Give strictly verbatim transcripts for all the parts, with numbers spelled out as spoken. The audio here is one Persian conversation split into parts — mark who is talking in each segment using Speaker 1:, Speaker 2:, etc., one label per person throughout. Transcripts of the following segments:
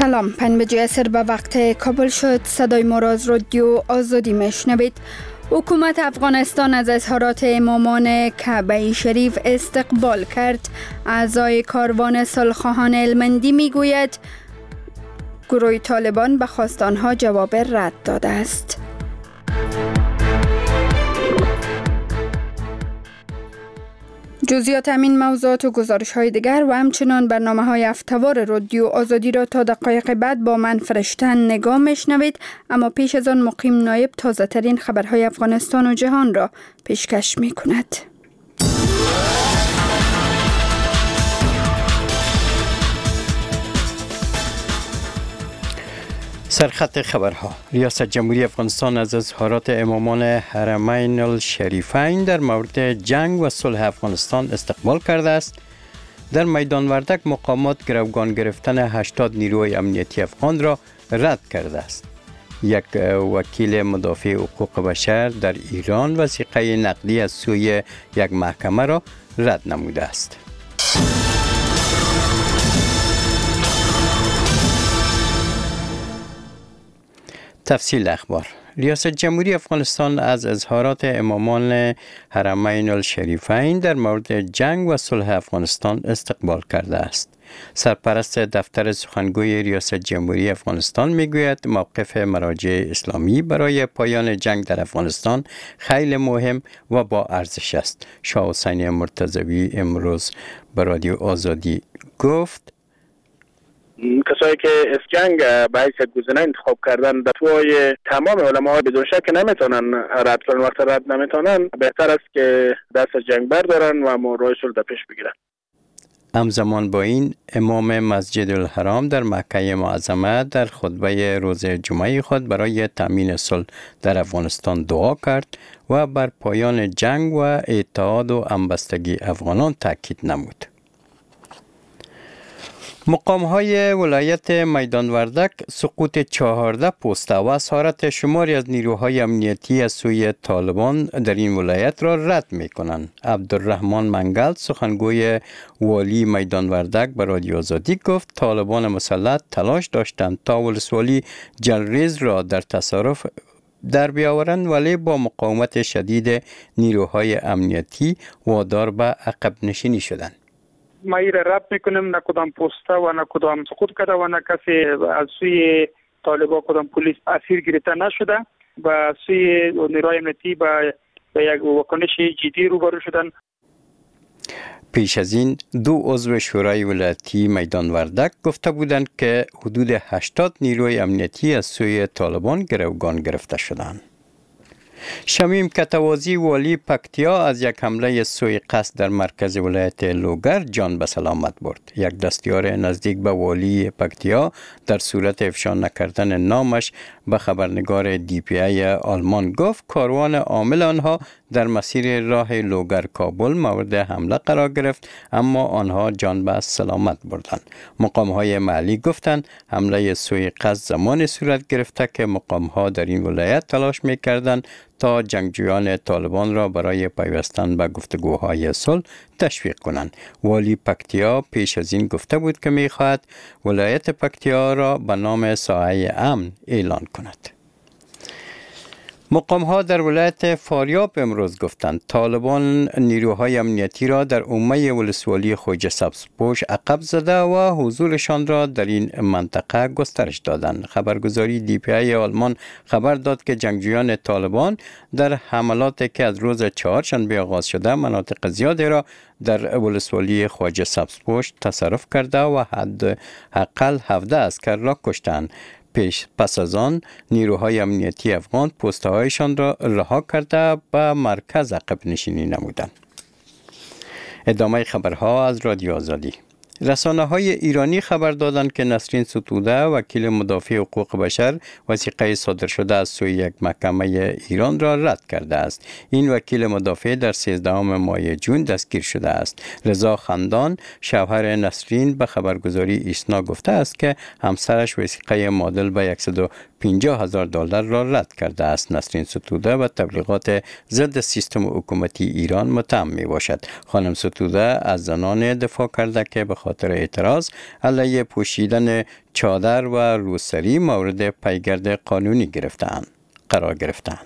Speaker 1: سلام، پنج بجه عصر به وقت کابل شد. صدای ما را از رادیو آزادی میشنوید. حکومت افغانستان از اظهارات امامان کعبه شریف استقبال کرد. اعضای کاروان صلح‌خواهان هلمندی میگوید گروه طالبان به خواست آنها جواب رد داده است. جزئیات همین موضوعات و گزارش های دیگر و همچنان برنامه های هفته‌وار رادیو آزادی را تا دقایق بعد با من فرشتن نگاه میشنوید. اما پیش از آن مقیم نایب تازه ترین خبرهای افغانستان و جهان را پیشکش می کند.
Speaker 2: سرخط خبرها: ریاست جمهوری افغانستان از اظهارات امامان حرمین الشریفین در مورد جنگ و صلح افغانستان استقبال کرده است. در میدان وردک مقامات گروگان گرفتن هشتاد نیروی امنیتی افغان را رد کرده است. یک وکیل مدافع حقوق بشر در ایران وثیقه نقدی از سوی یک محکمه را رد نموده است. تفصیل اخبار: ریاست جمهوری افغانستان از اظهارات امامان حرمین الشریفین در مورد جنگ و صلح افغانستان استقبال کرده است. سرپرست دفتر سخنگوی ریاست جمهوری افغانستان میگوید موقف مراجع اسلامی برای پایان جنگ در افغانستان خیلی مهم و با ارزش است. شاه حسین مرتضوی امروز به رادیو آزادی گفت
Speaker 3: کسایی که از جنگ به حیث گزینه انتخاب کردن در توی تمام علماء بدون شک نمیتونن رد کنن. وقت رد نمیتونن بهتر است که دست از جنگ بردارن و راه صلح در پیش بگیرن.
Speaker 2: همزمان با این امام مسجد الحرام در مکه معظمه در خطبه روز جمعه خود برای تامین صلح در افغانستان دعا کرد و بر پایان جنگ و اتحاد و همبستگی افغانان تاکید نمود. مقام‌های ولایت میدان وردک سقوط چهارده پست و اسارت شماری از نیروهای امنیتی از سوی طالبان در این ولایت را رد می‌کنند. عبدالرحمن منگل سخنگوی والی میدان وردک به رادیو آزادی گفت طالبان مسلط تلاش داشتند تا ولسوالی جلریز را در تصرف در بیاورند، ولی با مقاومت شدید نیروهای امنیتی وادار به عقب نشینی شدند.
Speaker 4: ما این را رد میکنیم، نه کدام پسته و نه کدام سقوط کرده و نه کسی از سوی طالبان کدام پلیس اسیر گرفته نشده و سوی نیروهای امنیتی به یک واکنش جدی روبرو شدن.
Speaker 2: پیش از این دو عضو شورای ولایتی میدان وردک گفته بودند که حدود هشتاد نیروی امنیتی از سوی طالبان گروگان گرفته شدند. شمیم کتوازی والی پکتیا از یک حمله سوی قصد در مرکز ولایت لوگر جان به سلامت برد. یک دستیار نزدیک به والی پکتیا در صورت افشا نکردن نامش به خبرنگار دی پی ای آلمان گفت کاروان عامل آنها در مسیر راه لوگر کابل مورد حمله قرار گرفت، اما آنها جان به سلامت بردند. مقام‌های محلی گفتند حمله سوی قصد زمان صورت گرفته که مقام‌ها در این ولایت تلاش می‌کردند تا جنگجویان طالبان را برای پیوستن به گفتگوهای صلح تشویق کنند. والی پکتیا پیش از این گفته بود که می‌خواهد ولایت پکتیا را به نام ساحه امن اعلان کند. مقام‌ها در ولایت فاریاب امروز گفتند طالبان نیروهای امنیتی را در عمه ولسوالی خوجه سبزپوش عقب زده و حضورشان را در این منطقه گسترش دادند. خبرگزاری دی پی ای آلمان خبر داد که جنگجویان طالبان در حملاتی که از روز چهارشنبه آغاز شده مناطق زیادی را در ولسوالی خوجه سبزپوش تصرف کرده و حداقل هفده عسکر را کشتند. پیش پس از آن نیروهای امنیتی افغان پست‌هایشان را رها کرده به مرکز عقب نشینی نمودند. ادامه خبرها از رادیو آزادی. رسانه‌های ایرانی خبر دادند که نسرین ستوده وکیل مدافع حقوق بشر وثیقه صادر شده از سوی یک محکمه ایران را رد کرده است. این وکیل مدافع در سیزدهم ماه جون دستگیر شده است. رضا خندان شوهر نسرین به خبرگزاری ایسنا گفته است که همسرش وثیقه معادل به صد و پنجاه هزار دلار را رد کرده است. نسرین ستوده و تبلیغات ضد سیستم حکومتی ایران متهم می باشد. خانم ستوده از زنان دفاع کرده که به خاطر اعتراض علیه پوشیدن چادر و روسری مورد پیگرد قانونی گرفتند قرار گرفتند.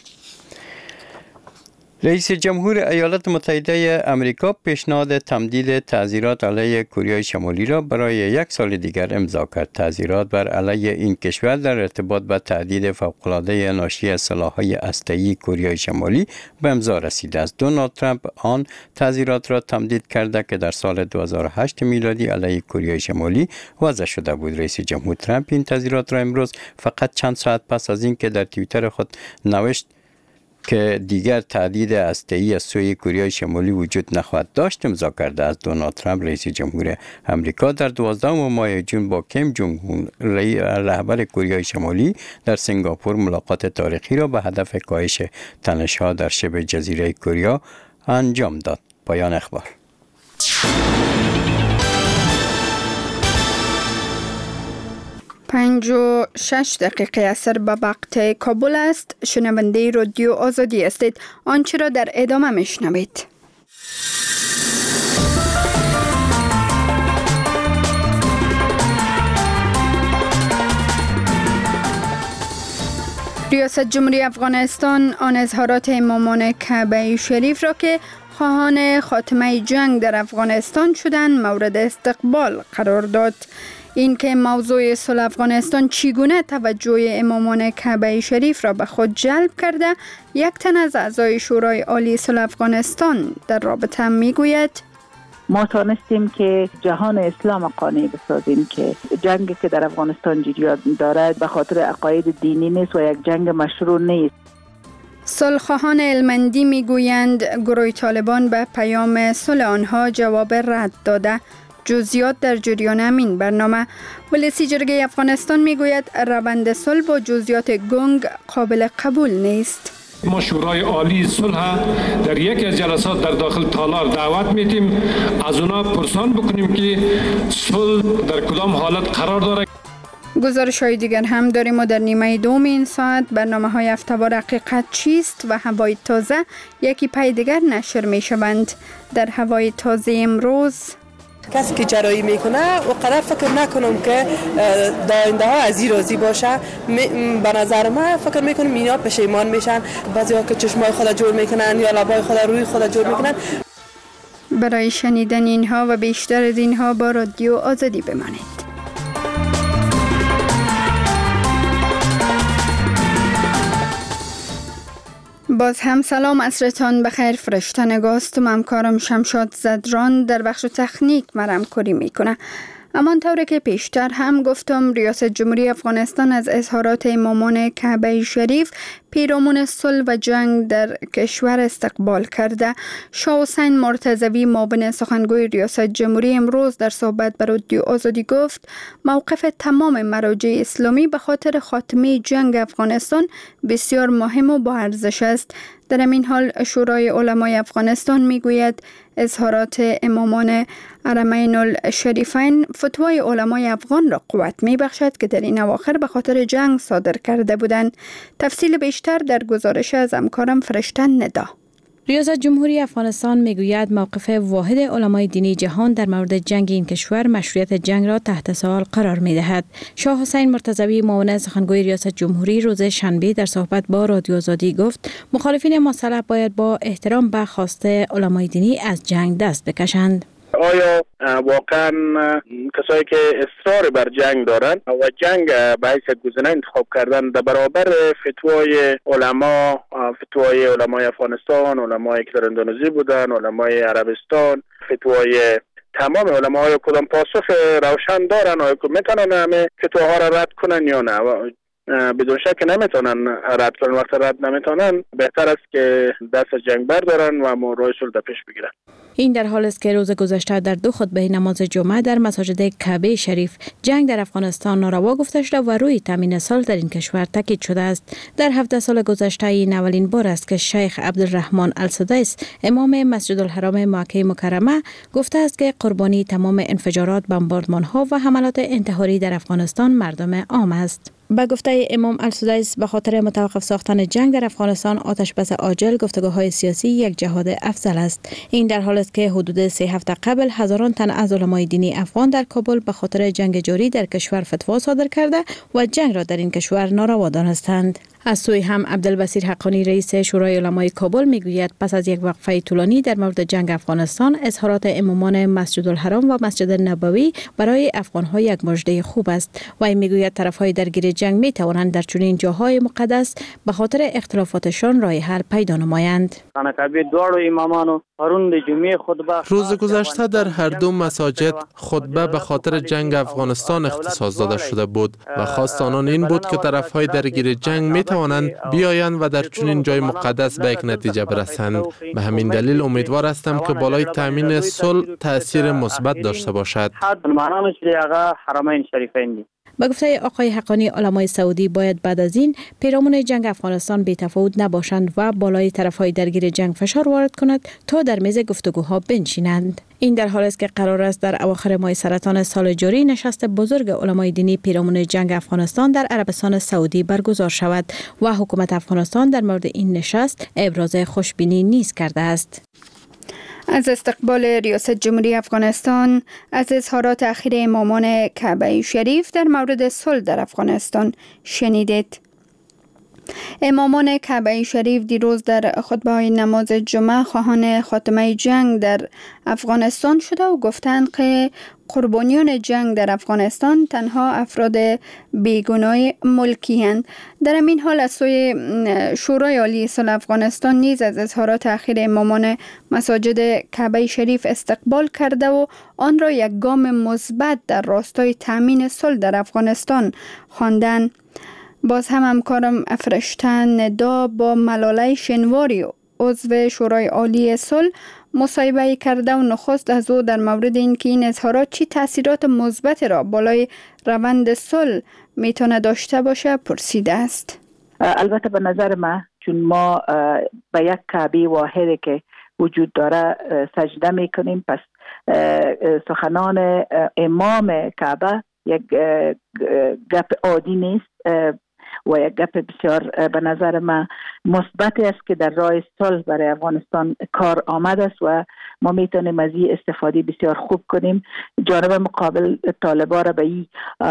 Speaker 2: رئیس جمهور ایالات متحده آمریکا پیشنهاد تمدید تعزیرات علیه کره شمالی را برای یک سال دیگر امضا کرد. تعزیرات بر علیه این کشور در ارتباط با تهدید فوق‌العاده ناشی از سلاح‌های هسته‌ای کره شمالی به امضا رسیده است. دونالد ترامپ آن تعزیرات را تمدید کرده که در سال دو هزار و هشت میلادی علیه کره شمالی وضع شده بود. رئیس جمهور ترامپ این تعزیرات را امروز فقط چند ساعت پس از اینکه در توییتر خود نوشت که دیگر تهدید هسته‌ای از سوی کره شمالی وجود نخواهد داشت امضا کرده است. دونالد ترامپ رئیس جمهور آمریکا در دوازدهم ماه ژوئن با کیم جونگ اون رهبر کره شمالی در سنگاپور ملاقات تاریخی را به هدف کاهش تنش‌ها در شبه جزیره کره انجام داد. پایان اخبار.
Speaker 1: پنج و شش دقیقه اثر به وقت کابل است. شنونده رادیو آزادی هستید. آنچه را در ادامه میشنوید. ریاست جمهوری افغانستان آن اظهارات امامان کعبه شریف را که خواهان خاتمه جنگ در افغانستان شدند مورد استقبال قرار داد. این که موضوع صلح افغانستان چگونه توجه امامان کعبه شریف را به خود جلب کرده، یک تن از اعضای شورای عالی صلح افغانستان در رابطه میگوید:
Speaker 5: ما تانستیم که جهان اسلام قانع بسازیم که جنگی که در افغانستان جریان دارد به خاطر عقاید دینی نیست و یک جنگ مشروع نیست.
Speaker 1: صلح‌خواهان المندی میگویند گروه طالبان به پیام صلح آنها جواب رد داده. جزئیات در جریان همین برنامه. ولسی جرگه افغانستان میگوید روند صلح با جزئیات گنگ قابل قبول نیست.
Speaker 6: ما شورای عالی صلح در یکی از جلسات در داخل تالار دعوت میتیم از اونا پرسان بکنیم که صلح در کدام حالت قرار داره.
Speaker 1: گزارش های دیگر هم داریم و در نیمه دوم این ساعت برنامه های هفته‌وار حقیقت چیست و هوای تازه یکی پی دیگر نشر می شوند. در هوای تازه امروز
Speaker 7: کسی که جراحی میکنه و قدر فکر نکنم که داینده ها از این راضی باشه. به نظر من فکر میکنم اینا پشیمان میشن. بعضی ها که چشمای خود جور میکنن یا لبای خود روی خود جور میکنن.
Speaker 1: برای شنیدن اینها و بیشتر از اینها با رادیو آزادی بمانید. باز هم سلام، عصرتان بخیر. فرشته نگاستم، همکارم شمشاد زدران در بخش تکنیک مرم کری میکنه. اما طوری که پیشتر هم گفتم، ریاست جمهوری افغانستان از اظهارات امامان کعبه شریف پیرامون صلح و جنگ در کشور استقبال کرده. شاه حسین مرتضوی معاون سخنگوی ریاست جمهوری امروز در صحبت با رادیو آزادی گفت موقف تمام مراجع اسلامی به خاطر خاتمه جنگ افغانستان بسیار مهم و با ارزش است. در این حال شورای علمای افغانستان میگوید اظهارات امامان حرمین الشریفین فتوای علمای افغان را قوت می بخشد که در این اواخر به خاطر جنگ صادر کرده بودند. تفصیل بیشتر در گزارش از همکارم فرشته ندا.
Speaker 8: ریاست جمهوری افغانستان میگوید موقف واحد علمای دینی جهان در مورد جنگ این کشور مشروعیت جنگ را تحت سوال قرار می دهد. شاه حسین مرتضوی معاون سخنگوی ریاست جمهوری روز شنبه در صحبت با رادیو آزادی گفت مخالفین مسلح باید با احترام به خواسته علمای دینی از جنگ دست بکشند.
Speaker 3: آیا واقعا کسایی که اصرار بر جنگ دارند و جنگ به حیث گزینه انتخاب کردن در برابر فتوای علما، فتوای علمای افغانستان، علمایی که در اندونزی بودن، علمای عربستان، فتوای تمام علمای کدام پاسخ روشن دارن؟ آیا میتونن همه فتواها را رد کنن یا نه؟ بدون شک نمیتونن رد کنن. وقت رد نمیتونن بهتر است که دست از جنگ بردارن و راه صلح پیش بگیرن.
Speaker 8: این در حال است که روز گذشته در دو خطبه نماز جمعه در مساجد کعبه شریف جنگ در افغانستان ناروا گفته شده و روی تامین صلح در این کشور تاکید شده است. در هفده سال گذشته این اولین بار است که شیخ عبدالرحمن السدیس امام مسجد الحرام مکه مکرمه گفته است که قربانی تمام انفجارات، بمباردمان‌ها و حملات انتحاری در افغانستان مردم عام است. به گفته امام السدیس به خاطر متوقف ساختن جنگ در افغانستان آتش بس عاجل گفتگوهای سیاسی یک جهاد افضل است. این در حالی است که حدود سه هفته قبل هزاران تن از علمای دینی افغان در کابل به خاطر جنگ جاری در کشور فتوا صادر کرده و جنگ را در این کشور ناروا دانستند. از سوی هم عبدالبصیر حقانی رئیس شورای علمای کابل میگوید پس از یک وقفه طولانی در مورد جنگ افغانستان اظهارات امامان مسجد الحرام و مسجد نبوی برای افغان‌ها یک مژده خوب است و این میگوید طرف‌های درگیر جنگ می توانند در چنین جاهای مقدس به خاطر اختلافاتشان راه حل پیدا نمایند.
Speaker 9: روز گذشته در هر دو مساجد خطبه به خاطر جنگ افغانستان اختصاص داده شده بود و خواست آنان این بود که طرف‌های درگیر جنگ می توانند بیایند و در چنین جای مقدس به یک نتیجه برسند. به همین دلیل امیدوار هستم که بالای تامین صلح تأثیر مثبت داشته باشد.
Speaker 8: به گفته آقای حقانی علمای سعودی باید بعد از این پیرامون جنگ افغانستان بی‌تفاوت نباشند و بالای طرف‌های درگیر جنگ فشار وارد کند تا در میز گفتگوها بنشینند. این در حالی است که قرار است در اواخر ماه سرطان سال جاری نشست بزرگ علمای دینی پیرامون جنگ افغانستان در عربستان سعودی برگزار شود و حکومت افغانستان در مورد این نشست ابراز خوشبینی نیز کرده است.
Speaker 1: از استقبال ریاست جمهوری افغانستان از اظهارات اخیر امامان کعبه شریف در مورد صلح در افغانستان شنیدید. امامان کعبه شریف دیروز در خطبه های نماز جمعه خواهان خاتمه جنگ در افغانستان شده و گفتند که قربانیان جنگ در افغانستان تنها افراد بیگناه ملکی هستند. در این حال از سوی شورای عالی صلح افغانستان نیز از اظهارات اخیر امامان مساجد کعبه شریف استقبال کرده و آن را یک گام مثبت در راستای تامین صلح در افغانستان خواندند. باز هم همکارم افرشتن ندا با ملاله شنواری عضو شورای عالی صلح مصاحبه کرده و نخست از او در مورد اینکه این اظهارات چی تاثیرات مثبت را بالای روند صلح میتونه داشته باشه پرسیده است.
Speaker 5: البته به نظر من چون ما به یک کعبه واحدی که وجود داره سجده میکنیم، پس سخنان امام کعبه یک گپ عادی نیست و یک گپ بسیار به نظر من مثبت است که در راه صلح برای افغانستان کار آمد است و ما میتونیم از این استفاده بسیار خوب کنیم. جانب مقابل طالبان را به این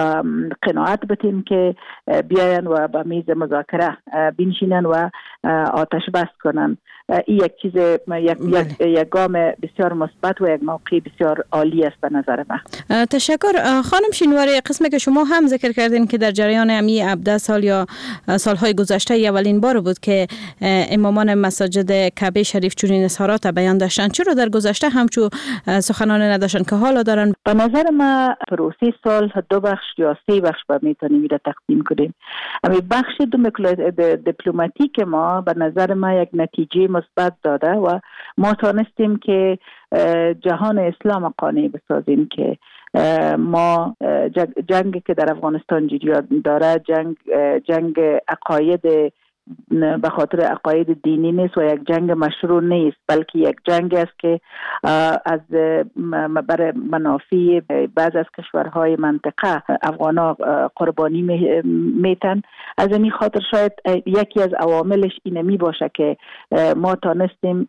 Speaker 5: قناعت بدیم که بیاین و به میز مذاکره بنشینن و آتش بس کنن. این یک چیز یک یک, یک گام بسیار مثبت و یک موقع بسیار عالی است به نظر من.
Speaker 8: تشکر خانم شینواری. قسمی که شما هم ذکر کردین که در جریان امی عبده سال یا سالهای گذشته اولین بار بود که امامان مساجد کعبه شریف چنین اظهارات بیان داشتن. چرا در گذشته همچو سخنان نداشتن که حالا دارن؟
Speaker 5: به نظر من پروسه صلح دو بخش یا سه بخش با میتونیم را تقسیم کنیم. اما بخش دیپلماتیک ما به نظر من یک نتیجه مثبت داده و ما تونستیم که جهان اسلام قانع بسازیم که ما جنگی که در افغانستان جریان داره جنگ جنگ عقاید به خاطر عقاید دینی نیست و یک جنگ مشروع نیست، بلکه یک جنگ است که از برای منافع بعض از کشورهای منطقه افغانا قربانی میتن. از این خاطر شاید یکی از عواملش اینه می باشه که ما تانستیم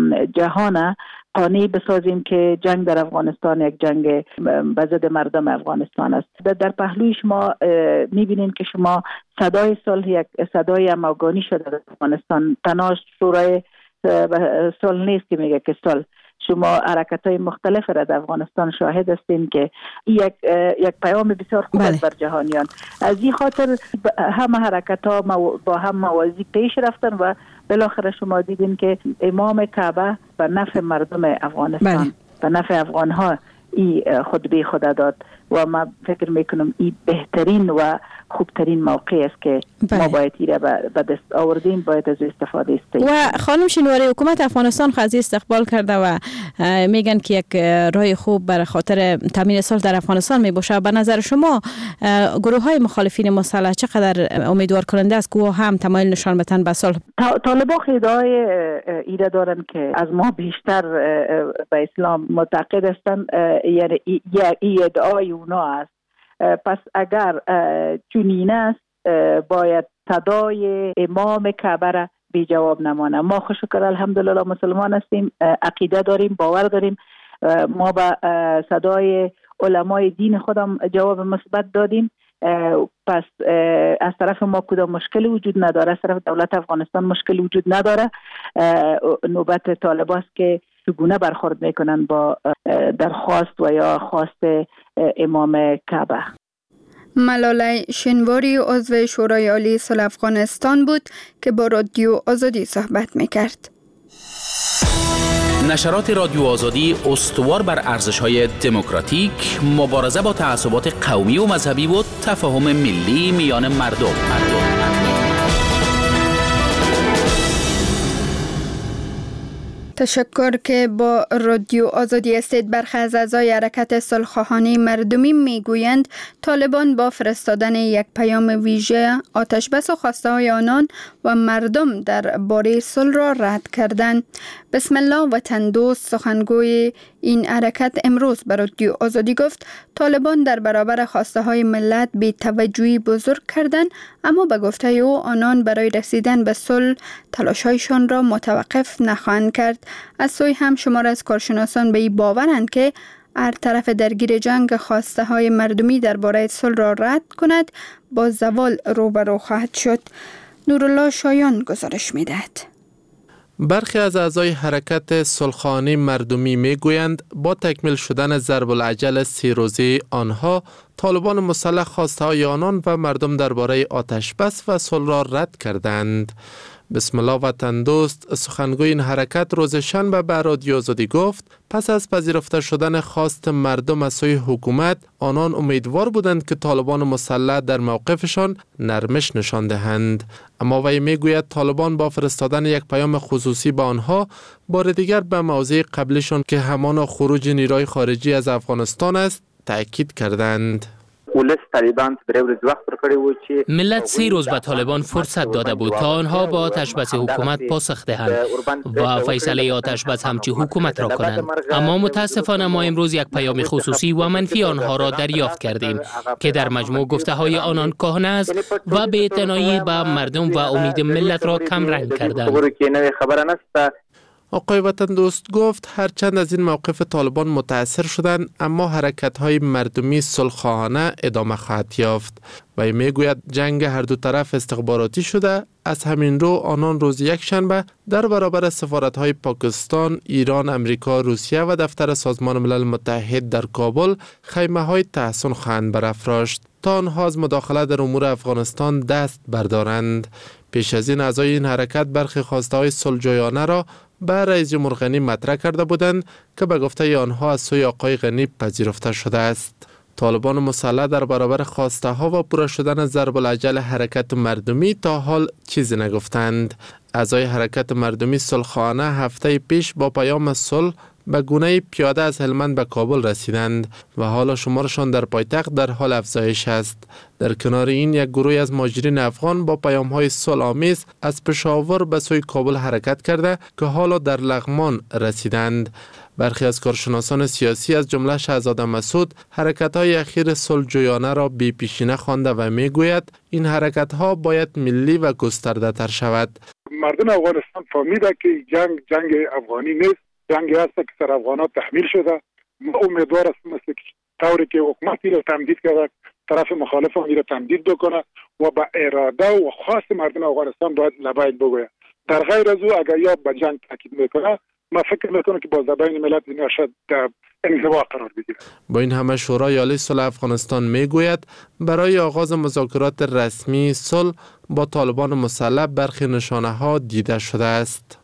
Speaker 5: جهان قانع بسازیم که جنگ در افغانستان یک جنگ به ضد مردم افغانستان است. در پهلوی شما میبینین که شما صدای صلح یک صدای همگانی شده در افغانستان. تنها شورای صلح نیست که میگه که صلح، شما حرکت‌های مختلف را در افغانستان شاهد هستین که یک یک پیام بسیار خوب است بر جهانیان. از این خاطر همه حرکت‌ها با هم موازی پیش رفتن و بالاخره شما دیدین که امام کعبه به نفع مردم افغانستان بله. به نفع افغان‌ها این خطبه خود داد و ما فکر میکنم این بهترین و خوبترین موقع است که بله. ما باید ایره به دست آوردیم، باید از استفاده استیم.
Speaker 8: و خانم شینواری حکومت افغانستان خواهی استقبال کرده و میگن که یک راه خوب برای خاطر تامین صلح در افغانستان می باشه. به نظر شما گروه های مخالفین مسلح چقدر امیدوار کننده است که هم تمایل نشان بدن به صلح؟
Speaker 5: طالبان ادعای ایره دارن که از ما بیشتر به اسلام معتقد هستند، یعنی این ادعای اونا است. پس اگر چنین است باید صدای امام کعبه را بی جواب نمانه. ما خوشکر الحمدلله مسلمان هستیم، عقیده داریم، باور داریم. ما به صدای علمای دین خودم جواب مثبت دادیم. پس از طرف ما کدام مشکلی وجود نداره، از طرف دولت افغانستان مشکلی وجود نداره. نوبت طالبان است که چگونه برخورد میکنن با درخواست و یا خواست امام کعبه.
Speaker 1: ملاله شنواری عضو شورای عالی صلح افغانستان بود که با رادیو آزادی صحبت میکرد.
Speaker 10: نشرات رادیو آزادی استوار بر ارزش‌های دموکراتیک، مبارزه با تعصبات قومی و مذهبی و تفاهم ملی میان مردم. مردم.
Speaker 1: تشکر که با رادیو آزادی هستید. برخی از اعضای حرکت صلح‌خواهانه مردمی میگویند طالبان با فرستادن یک پیام ویژه آتشبس و خواسته های آنان و مردم در باره صلح را رد کردند. بسم الله وطن دوست سخنگوی این حرکت امروز به رادیو آزادی گفت طالبان در برابر خواسته های ملت بی توجهی بزرگ کردند، اما به گفته او آنان برای رسیدن به صلح تلاش‌هایشان را متوقف نخواهند کرد. از سوی هم شمار از کارشناسان به این باورند که هر طرف درگیر جنگ خواسته های مردمی درباره صلح را رد کند با زوال روبرو خواهد شد. نورالله شایان گزارش می‌دهد.
Speaker 9: برخی از اعضای حرکت صلح‌خواهانه مردمی میگویند با تکمیل شدن ضرب العجل سی روزه آنها، طالبان مسلح خواسته های آنان و مردم درباره آتش بس و صلح را رد کردند. بسم الله وطن دوست سخنگوی این حرکت روز شنبه به رادیو آزادی گفت پس از پذیرفته شدن خواست مردم از سوی حکومت، آنان امیدوار بودند که طالبان مسلح در موقفشان نرمش نشان دهند. اما وی میگوید طالبان با فرستادن یک پیام خصوصی به آنها بار دیگر به موضع قبلشان که همان خروج نیروی خارجی از افغانستان است تأکید کردند.
Speaker 11: ملت سی روز به طالبان فرصت داده بود تا آنها با آتشبس حکومت پاسخ دهند و فیصله آتشبس همچی حکومت را کنند. اما متاسفانه ما امروز یک پیام خصوصی و منفی آنها را دریافت کردیم که در مجموع گفته های آنان کهنه است و بی‌اعتنایی به مردم و امید ملت را کم رنگ کردند.
Speaker 9: آقای وطن دوست گفت هرچند از این موقف طالبان متاثر شدند، اما حرکت‌های مردمی صلح‌خواهانه ادامه خواهد یافت. و میگوید جنگ هر دو طرف استخباراتی شده. از همین رو آنان روز یک شنبه در برابر سفارت‌های پاکستان، ایران، امریکا، روسیه و دفتر سازمان ملل متحد در کابل خیمه‌های تحصن خواهند برافراشت تا آنها از مداخله در امور افغانستان دست بردارند. پیش از این اعضای این حرکت برخی خواسته‌های صلح‌جویانه را به رئیس جمهور غنی مطرح کرده بودند که به گفته آنها از سوی آقای غنی پذیرفته شده است. طالبان مسلح در برابر خواسته ها و پوره شدن ضرب العجل حرکت مردمی تا حال چیزی نگفتند. اعضای حرکت مردمی صلح‌خواهانه هفته پیش با پیام صلح به گونه پیاده از هلمند به کابل رسیدند و حالا شمارشان در پایتخت در حال افزایش است. در کنار این یک گروه از مهاجرین افغان با پیام‌های صلح‌آمیز از پشاور به سوی کابل حرکت کرده که حالا در لغمان رسیدند. برخی از کارشناسان سیاسی از جمله شهزاد مسعود حرکت‌های اخیر صلح‌جویانه را بی پیشینه خوانده و میگوید این حرکت‌ها باید ملی و گسترده تر شود.
Speaker 12: مردم افغانستان فهمیده که جنگ جنگ افغانی نیست، جنگی است که سر افغانات تحمیل شده. ما امیدوار هستیم مثل طوری که حکومت را تمدید کرده طرف مخالف هم را تمدید بکنه و با اراده و خواست مردم افغانستان باید لبیک بگوید. در غیر از او اگر یا به جنگ تاکید میکنه، ما فکر میکنم که با زبان ملت این شاید انزوا قرار بگیره.
Speaker 9: با این همه شورای عالی صلح افغانستان میگوید برای آغاز مذاکرات رسمی صلح با طالبان مسلح برخی نشانه ها دیده شده است.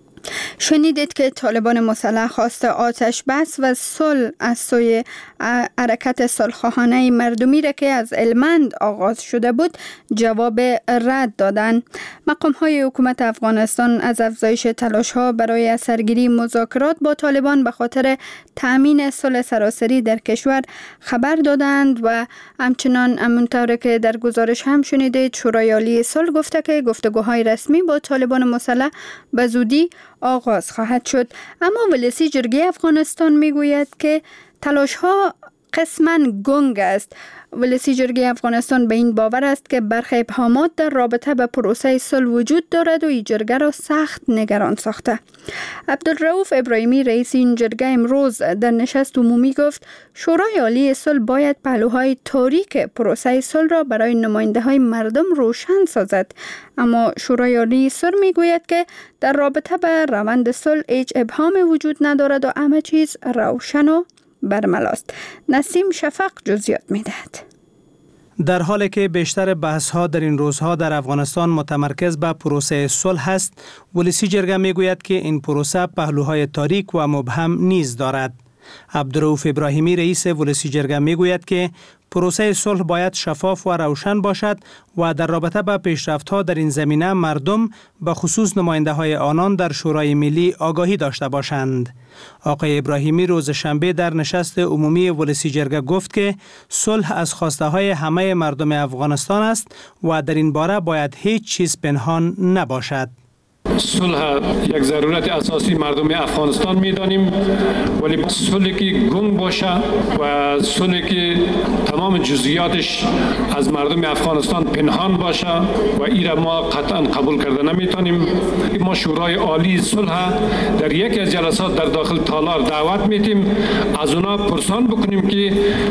Speaker 1: شنیدید که طالبان مسلح خواست آتش بس و صلح از سوی حرکت صلح‌خواهانه مردمی را که از هلمند آغاز شده بود جواب رد دادند. مقام‌های حکومت افغانستان از افزایش تلاش‌ها برای سرگیری مذاکرات با طالبان به خاطر تأمین صلح سراسری در کشور خبر دادند و همچنان همونطور که در گزارش هم شنیدید شورای عالی صلح گفته که گفتگوهای رسمی با طالبان مسلح به زودی آغاز خواهد شد. اما ولسی جرگه افغانستان میگوید که تلاش ها قسماً گنگ است ولسی جرگه افغانستان به این باور است که برخی ابهامات در رابطه به پروسه صلح وجود دارد و این جرگه را سخت نگران ساخته. عبدالرؤوف ابراهیمی رئیس این جرگه امروز در نشست عمومی گفت شورای عالی صلح باید پهلوهای تاریک پروسه صلح را برای نماینده های مردم روشن سازد، اما شورای عالی صلح میگوید که در رابطه به روند صلح هیچ ابهامی وجود ندارد و همه چیز روشن و برملاست. نسیم شفق جزئیات میدهد.
Speaker 13: در حالی که بیشتر بحث‌ها در این روزها در افغانستان متمرکز به پروسه صلح است، ولسی جرگه میگوید که این پروسه پهلوهای تاریک و مبهم نیز دارد. عبدالرؤوف ابراهیمی رئیس ولسی جرگه میگوید که پروسه صلح باید شفاف و روشن باشد و در رابطه با پیشرفت‌ها در این زمینه مردم به خصوص نماینده‌های آنان در شورای ملی آگاهی داشته باشند. آقای ابراهیمی روز شنبه در نشست عمومی ولسی جرگه گفت که صلح از خواسته های همه مردم افغانستان است و در این باره باید هیچ چیز پنهان نباشد.
Speaker 6: صلح یک ضرورت اساسی مردم افغانستان می‌دانیم، ولی صلحی که گنگ باشه و صلحی که تمام جزئیاتش از مردم افغانستان پنهان باشه و این را ما قطعا قبول کرده نمی‌تونیم. ما شورای عالی صلح در یکی از جلسات در داخل تالار دعوت می‌دیم، از اونا پرسان بکنیم که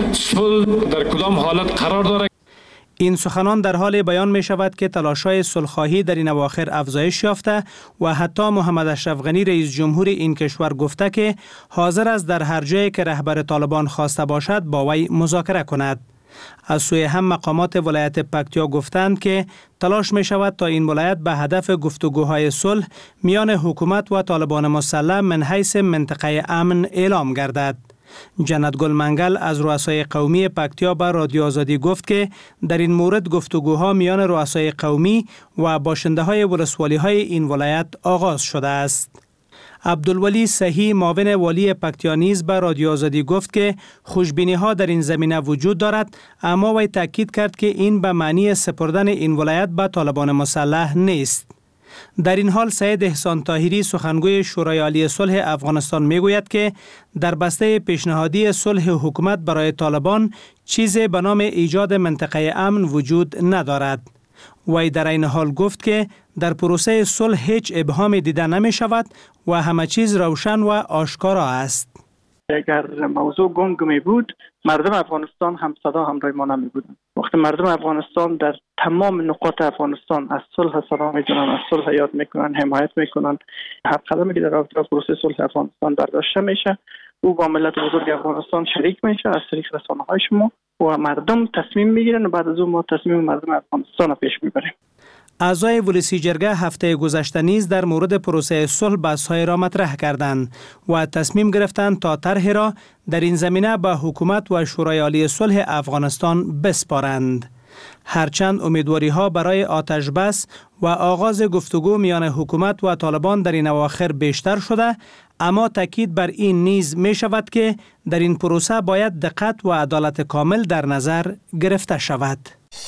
Speaker 6: صلح در کدام حالت قرار داره.
Speaker 13: این سخنان در حال بیان می شود که تلاش‌های صلح‌خواهی در این اواخر افزایش یافته و حتی محمد اشرف غنی رئیس جمهور این کشور گفته که حاضر است در هر جایی که رهبر طالبان خواسته باشد با وی مذاکره کند. از سوی هم مقامات ولایت پکتیا گفتند که تلاش می شود تا این ولایت به هدف گفتگوهای صلح میان حکومت و طالبان مسلح من حیث منطقه امن اعلام گردد. جنت گل منگل از رؤسای قومی پکتیا به رادیو آزادی گفت که در این مورد گفتگوها میان رؤسای قومی و باشنده های ولسوالی های این ولایت آغاز شده است. عبدالولی صحی معاون والی پکتیا نیز به رادیو آزادی گفت که خوشبینی ها در این زمینه وجود دارد، اما وی تاکید کرد که این به معنی سپردن این ولایت به طالبان مسلح نیست. در این حال سید احسان طاهری سخنگوی شورای عالی صلح افغانستان میگوید که در بسته پیشنهادی صلح حکومت برای طالبان چیزی به نام ایجاد منطقه امن وجود ندارد. وی در این حال گفت که در پروسه صلح هیچ ابهامی دیده نمی شود و همه چیز روشن و آشکارا است.
Speaker 4: اگر موضوع گنگ می بود مردم افغانستان هم صدا همراه ما نمی بودند. وقتی مردم افغانستان در تمام نقاط افغانستان از صلح صدا می زنند، از صلح یاد می کنند، حمایت می کنند، هر قدمی که در رابطه با پروسه صلح افغانستان برداشته میشه او با ملت بزرگ افغانستان شریک میشه از طریق رسانه‌های شما و مردم تصمیم میگیرن و بعد از اون ما تصمیم مردم افغانستان رو پیش میبریم.
Speaker 13: اعضای ولسی جرگه هفته گذشته نیز در مورد پروسه صلح بحث‌های را مطرح کردند و تصمیم گرفتند تا طرح را در این زمینه به حکومت و شورای عالی صلح افغانستان بسپارند. هرچند امیدواری‌ها برای آتش بس و آغاز گفتگو میان حکومت و طالبان در این اواخر بیشتر شده، اما تاکید بر این نیز می شود که در این پروسه باید دقت و عدالت کامل در نظر گرفته شود.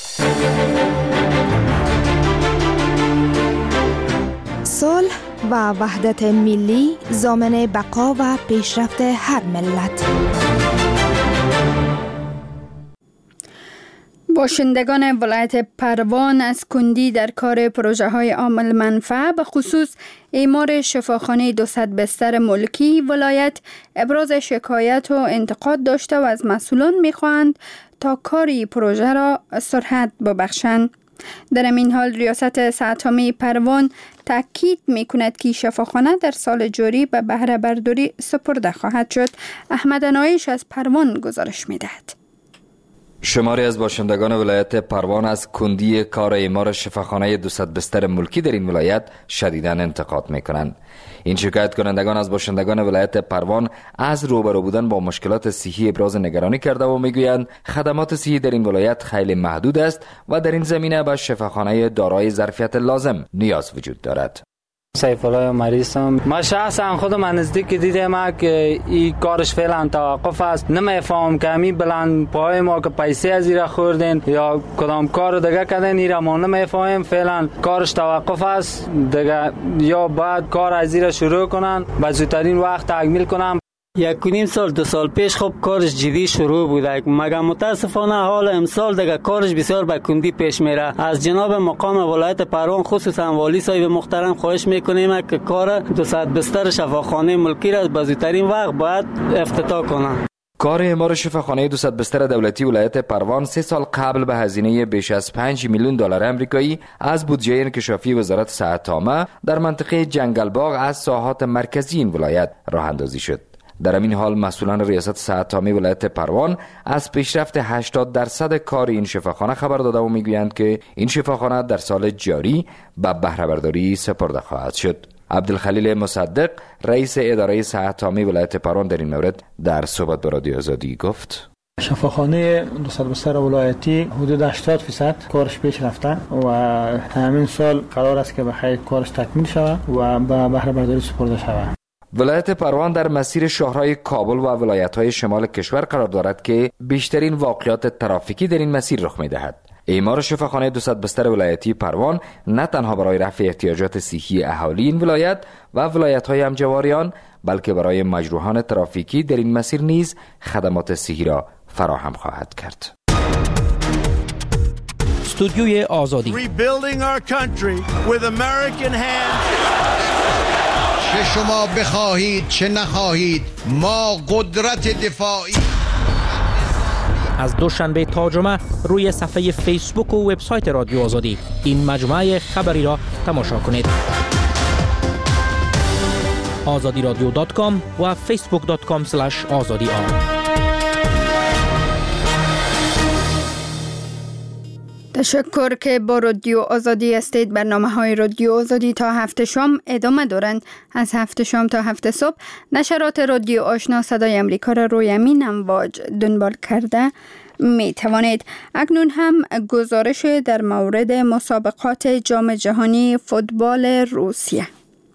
Speaker 14: صلح و وحدت ملی ضامن بقا و پیشرفت هر ملت.
Speaker 1: باشندگان ولایت پروان از کندی در کار پروژه های عامل منفعه به خصوص اعمار شفاخانه دوصد بستر ملکی ولایت ابراز شکایت و انتقاد داشته و از مسئولان می‌خواهند تا کاری پروژه را سرعت ببخشند. در این حال ریاست ساعت‌عامه پروان تاکید می‌کند که شفاخانه در سال جاری به بهره برداری سپرده خواهد شد. احمد انایش از پروان گزارش می‌دهد.
Speaker 15: شماری از باشندگان ولایت پروان از کندی کار اعمار شفاخانه دوصد بستر ملکی در این ولایت شدیداً انتقاد می‌کنند. این شکایت کنندگان از باشندگان ولایت پروان از روبرو بودن با مشکلات صحی ابراز نگرانی کرده و میگویند خدمات صحی در این ولایت خیلی محدود است و در این زمینه به شفاخانه دارای ظرفیت لازم نیاز وجود دارد.
Speaker 16: سیف الله مریضم. ما شخصا خودم نزدیک دیدم که این کارش فعلا توقف است. نمیفهم که همین بلند پای ما که پیسه از ایرا خوردن یا کدام کار دیگه کردن ایرا ما نمیفهم. فعلا کارش توقف است دیگه، یا بعد کار از ایرا شروع کنن و زودترین وقت تکمیل کنن.
Speaker 17: یک و نیم سال دو سال پیش خب کارش جدی شروع بود، مگر متاسفانه حال امسال دیگه کارش بسیار به کندی پیش میره. از جناب مقام ولایت پروان خصوصا والی صاحب محترم خواهش میکنیم که کار دو صد بستر شفاخانه ملکی را به زودترین وقت باید افتتاح کنند.
Speaker 15: کار اعمار شفاخانه دو صد بستر دولتی ولایت پروان سه سال قبل به هزینه بیش از پنج میلیون دلار آمریکایی از بودجه انکشافی وزارت صحت عامه در منطقه جنگلباغ از ساحات مرکزی این ولایت راه اندازی شد. در این حال مسئولان ریاست صحت عامه ولایت پروان از پیشرفت هشتاد درصد کار این شفاخانه خبر داده و میگویند که این شفاخانه در سال جاری به بهره برداری سپرده خواهد شد. عبدالخلیل مصدق رئیس اداره صحت عامه ولایت پروان در این مورد در صحبت با رادیو آزادی گفت:
Speaker 18: شفاخانه دو صد بستر ولایتی حدود هشتاد درصد کارش پیش رفته و همین سال قرار است که به خیر کارش تکمیل شود و به بهره برداری سپرده شود.
Speaker 15: ولایت پروان در مسیر شاهراه کابل و ولایت‌های شمال کشور قرار دارد که بیشترین واقعات ترافیکی در این مسیر رخ می‌دهد. اعمار شفاخانه دو صد بستر ولایتی پروان نه تنها برای رفع احتیاجات صحی اهالی این ولایت و ولایت‌های همجواریان بلکه برای مجروحان ترافیکی در این مسیر نیز خدمات صحی را فراهم خواهد کرد.
Speaker 10: استودیوی آزادی
Speaker 19: چه شما بخواهید چه نخواهید ما قدرت دفاعی.
Speaker 10: از دوشنبه تا جمعه روی صفحه فیسبوک و وبسایت رادیو آزادی این مجموعه خبری را تماشا کنید. آزادی رادیو دات کام و فیسبوک دات کام اسلش آزادی آن.
Speaker 1: تشکر که با رادیو آزادی هستید. برنامه های رادیو آزادی تا هفت شام ادامه دارند. از هفت شام تا هفت صبح نشرات رادیو آشنا صدای امریکا را روی امین امواج دنبال کرده می توانید. اکنون هم گزارش در مورد مسابقات جام جهانی فوتبال روسیه.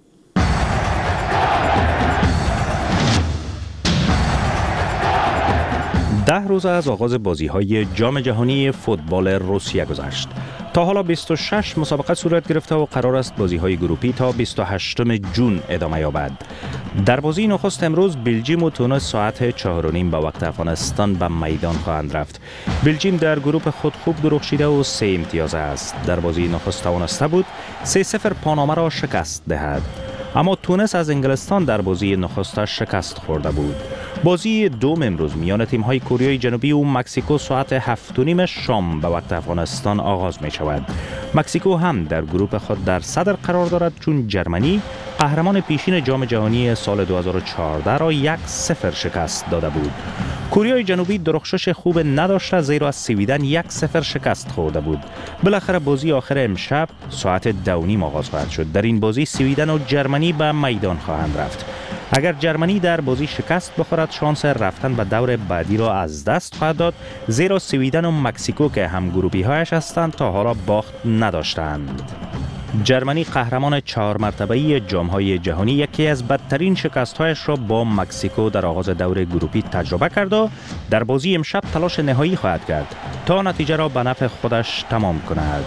Speaker 20: ده روز از آغاز بازی‌های جام جهانی فوتبال روسیه گذشت. تا حالا بیست و شش مسابقه صورت گرفته و قرار است بازی‌های گروپی تا بیست و هشتم جون ادامه یابد. در بازی نخست امروز بلژیم و تونس ساعت چهار و نیم به وقت افغانستان به میدان خواهند رفت. بلژیم در گروپ خود خوب درخشیده و سه امتیاز است. در بازی نخست توانسته بود سه صفر پانامه را شکست دهد. اما تونس از انگلستان در بازی نخست شکست خورده بود. بازی دوم امروز میان تیم‌های کره جنوبی و مکزیکو ساعت هفت و نیم شام به وقت افغانستان آغاز می شود. مکزیکو هم در گروپ خود در صدر قرار دارد چون جرمنی قهرمان پیشین جام جهانی سال دو هزار و چهارده را یک صفر شکست داده بود. کره جنوبی درخشش خوب نداشته زیرا از سویدن یک صفر شکست خورده بود. بالاخره بازی آخر امشب ساعت دو و نیم آغاز خواهد شد. در این بازی سویدن و جرمنی به میدان خواهند رفت. اگر جرمنی در بازی شکست بخورد شانس رفتن به دور بعدی را از دست خواهد داد زیرا سویدن و مکزیکو که هم گروپی هایش هستند تا حالا باخت نداشتند. جرمنی قهرمان چهار مرتبه‌ای جام‌های جهانی یکی از بدترین شکست‌هایش را با مکزیکو در آغاز دور گروپی تجربه کرد و در بازی امشب تلاش نهایی خواهد کرد تا نتیجه را به نفع خودش تمام کند.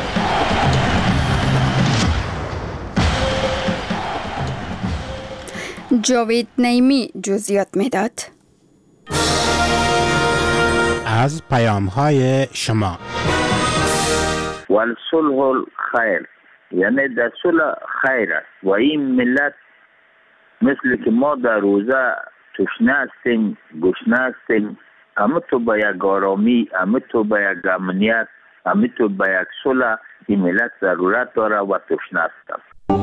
Speaker 1: جاوید نیمی جزئیات میداد.
Speaker 21: از پیام‌های شما
Speaker 22: والصلح خیر، یعنی در صلح خیر است و این ملت مثل که ما در روزه تشنه هستیم گشنه هستیم، همه تو به یک آرامی، همه تو به یک امنیت، همه تو به یک صلح این ملت ضرورت داره و تشنه است.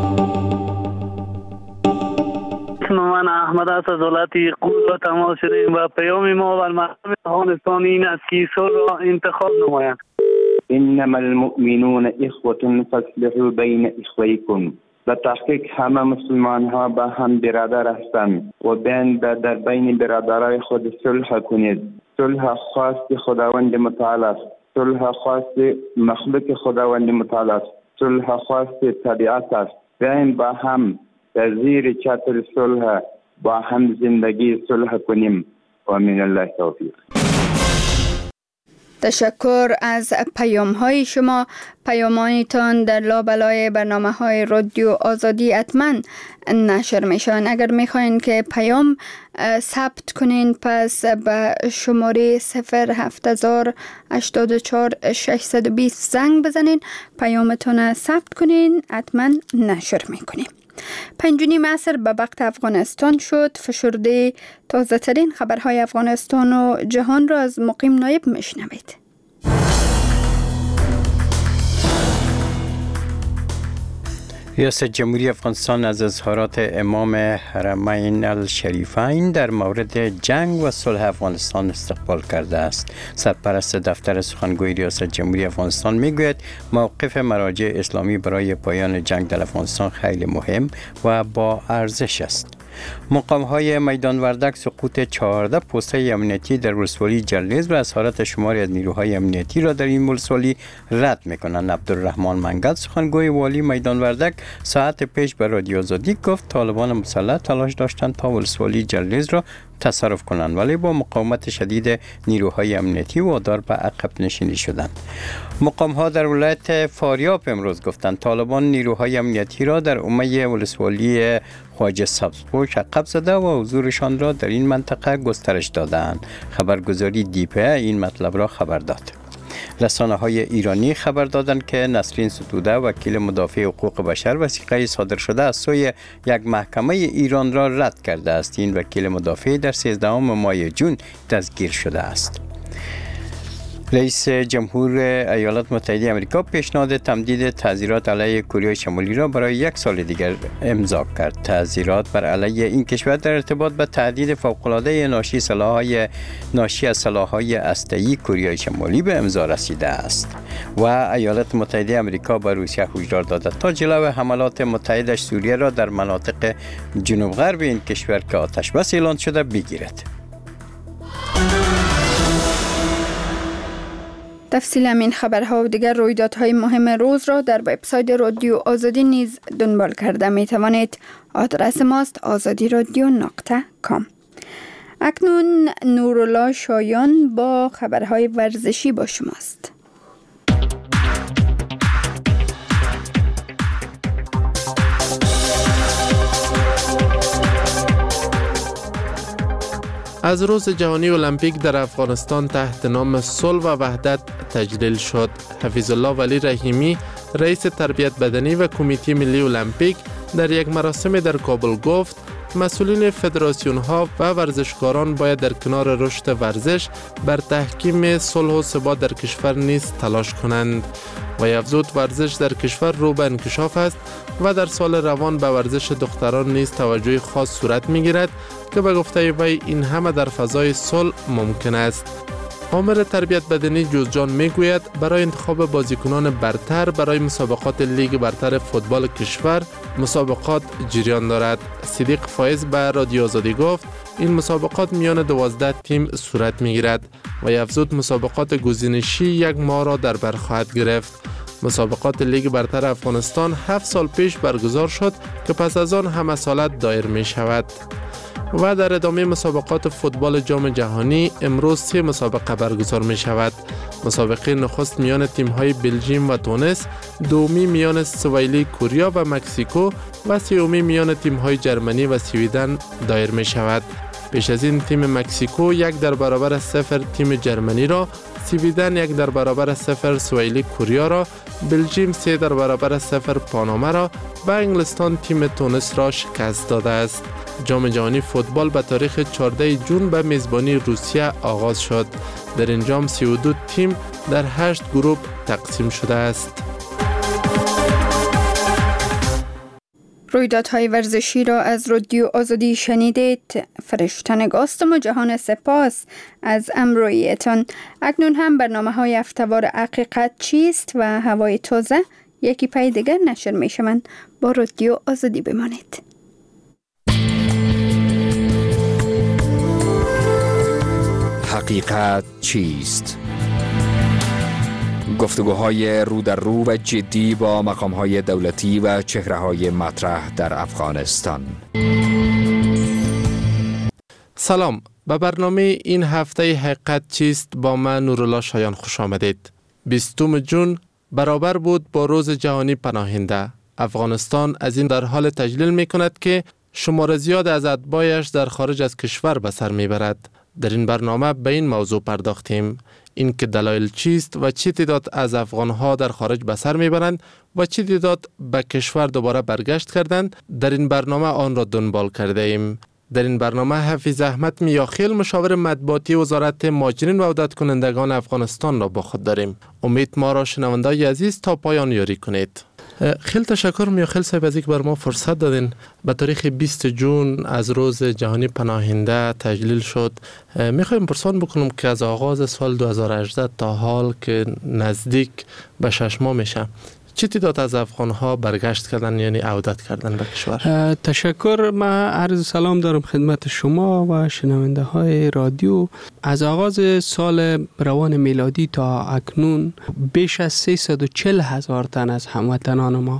Speaker 23: من احمد از دولتی قول تماس شدیم و پیام ما بر مردم افغانستان این است که صلح را انتخاب نمایند.
Speaker 24: انما المؤمنون اخوة فاصلحوا بین اخویکم. به تحقیق همه مسلمان ها با هم برادر هستند و بین در بین برادرای خود صلح کنید. صلح خواست خداوند متعال است. صلح خواست مخلوق خداوند متعال است. صلح خواست طبیعت است. بیاین با هم در زیر چتر صلح با هم زندگی صلح کنیم و من الله توفیق.
Speaker 1: تشکر از پیام های شما. پیامانتان در لابلای برنامه های رادیو آزادی حتما نشر میشن. اگر میخواین که پیام ثبت کنین پس به شماره صفر هفت هزار هشتاد و چهار ششصد و بیست زنگ بزنین، پیامتون ثبت کنین، حتما نشر میکنیم. پنجونی معصر به وقت افغانستان شد. فشرده تازه ترین خبرهای افغانستان و جهان را از مقیم نایب میشنوید.
Speaker 2: ریاست جمهوری افغانستان از اظهارات امام حرمین الشریفین در مورد جنگ و صلح افغانستان استقبال کرده است. سرپرست دفتر سخنگوی ریاست جمهوری افغانستان میگوید موقف مراجع اسلامی برای پایان جنگ در افغانستان خیلی مهم و با ارزش است. مقام های میدان وردک سقوط چهارده پوسته امنیتی در ولسوالی جرلیز و اظهارات شماری از نیروهای امنیتی را در این ولسوالی رد میکنند. عبدالرحمن منگل سخنگوی والی میدان وردک ساعت پیش به رادیو آزادی گفت طالبان مسلح تلاش داشتند تا ولسوالی جرلیز را تصرف کنند ولی با مقاومت شدید نیروهای امنیتی وادار به عقب نشینی شدند. مقام ها در ولایت فاریاب امروز گفتند طالبان نیروهای امنیتی را در عمه ولسوالی خواجه سبزپوش عقب زده و حضورشان را در این منطقه گسترش دادند. خبرگزاری دیپه این مطلب را خبر داد. رسانه های ایرانی خبر دادند که نسرین ستوده وکیل مدافع حقوق بشر وثیقه صادر شده از سوی یک محکمه ایران را رد کرده است. این وکیل مدافع در سیزدهم ماه جون دستگیر شده است. رئیس جمهور ایالات متحده آمریکا پیشنهاد تمدید تعزیرات علیه کره شمالی را برای یک سال دیگر امضا کرد. تعزیرات بر علیه این کشور در ارتباط به تهدید فوق‌العاده ناشی سلاح‌های ناشی از سلاح‌های هسته‌ای کره شمالی به امضا رسیده است و ایالات متحده آمریکا به روسیه هشدار داده تا جلو حملات متحدش سوریه را در مناطق جنوب غرب این کشور که آتش بس اعلان شده بگیرد.
Speaker 1: تفصیل همین خبرها و دیگر رویدادهای مهم روز را در وبسایت رادیو آزادی نیز دنبال کرده می توانید. آدرس ماست آزادی رادیو نقطه کام. اکنون نورالله شایان با خبرهای ورزشی با شماست.
Speaker 9: از روز جهانی المپیک در افغانستان تحت نام صلح و وحدت تجلیل شد. حفیظ الله ولی رحیمی رئیس تربیت بدنی و کمیته ملی المپیک در یک مراسم در کابل گفت مسئولین فدراسیون ها و ورزشکاران باید در کنار رشد ورزش بر تحکیم صلح و ثبات در کشور نیز تلاش کنند. و افزود ورزش در کشور رو به انکشاف است و در سال روان به ورزش دختران نیز توجه خاص صورت می گیرد که به گفته وی این همه در فضای صلح ممکن است. آمر تربیت بدنی جوزجان می گوید برای انتخاب بازیکنان برتر برای مسابقات لیگ برتر فوتبال کشور مسابقات جریان دارد. صدیق فایز به رادیو آزادی گفت این مسابقات میان دوازده تیم صورت می گیرد و افزود مسابقات گزینشی یک ماه را در بر خواهد گرفت. مسابقات لیگ برتر افغانستان هفت سال پیش برگزار شد که پس از آن همه سالت دایر می شود. و در ادامه مسابقات فوتبال جام جهانی امروز سه مسابقه برگزار می شود. مسابقه نخست میان تیم های بلژیم و تونس، دومی میان سوئیلی کوریا و مکزیکو و سومی میان تیم های جرمنی و سویدن دایر می شود. پیش از این تیم مکزیکو یک در برابر صفر تیم جرمنی را، سویدن یک در برابر صفر سوئیلی کوریا را، بلژیم سه در برابر صفر پاناما را و انگلستان تیم تونس را شکست داده است. جام جهانی فوتبال به تاریخ چهاردهم ژوئن به میزبانی روسیه آغاز شد. در این جام سی و دو تیم در هشت گروه تقسیم شده است.
Speaker 1: رویدادهای ورزشی را از رادیو آزادی شنیدید. فرشتن گاستم و جهان سپاس از امرویتان. اکنون هم برنامه های هفته‌وار حقیقت چیست و هوای تازه یکی پای دیگر نشر می شوند. با رادیو آزادی بمانید.
Speaker 15: حقیقت چیست؟ گفتگوهای رو در رو و جدی با مقام‌های دولتی و چهره‌های مطرح در افغانستان.
Speaker 9: سلام، به برنامه این هفته حقیقت چیست با من نورالله شایان خوش آمدید. بیستم جون برابر بود با روز جهانی پناهنده. افغانستان از این در حال تجلیل می کند که شمار زیاد از اتباعش در خارج از کشور به سر می برد. در این برنامه به این موضوع پرداختیم، این که دلایل چیست و چه تعداد از افغانها در خارج به سر می برند و چه تعداد به کشور دوباره برگشت کردند. در این برنامه آن را دنبال کرده ایم. در این برنامه حفیظ احمد میاخیل مشاور مطبوعاتی وزارت مهاجرین و عودت کنندگان افغانستان را با خود داریم. امید ما را شنوندگان عزیز تا پایان یاری کنید. خیلی تشکر میاخیل صاحب از اینکه بر ما فرصت دادین. به تاریخ بیست جون از روز جهانی پناهنده تجلیل شد. میخوایم پرسان بکنم که از آغاز سال دو هزار و هجده تا حال که نزدیک به شش ماه میشه، چه تعداد از افغان‌ها برگشت کردن یعنی عودت کردن به کشور؟
Speaker 3: تشکر. من عرض سلام دارم خدمت شما و شنونده های رادیو. از آغاز سال روان میلادی تا اکنون بیش از سیصد و چهل هزار تن از هموطنان ما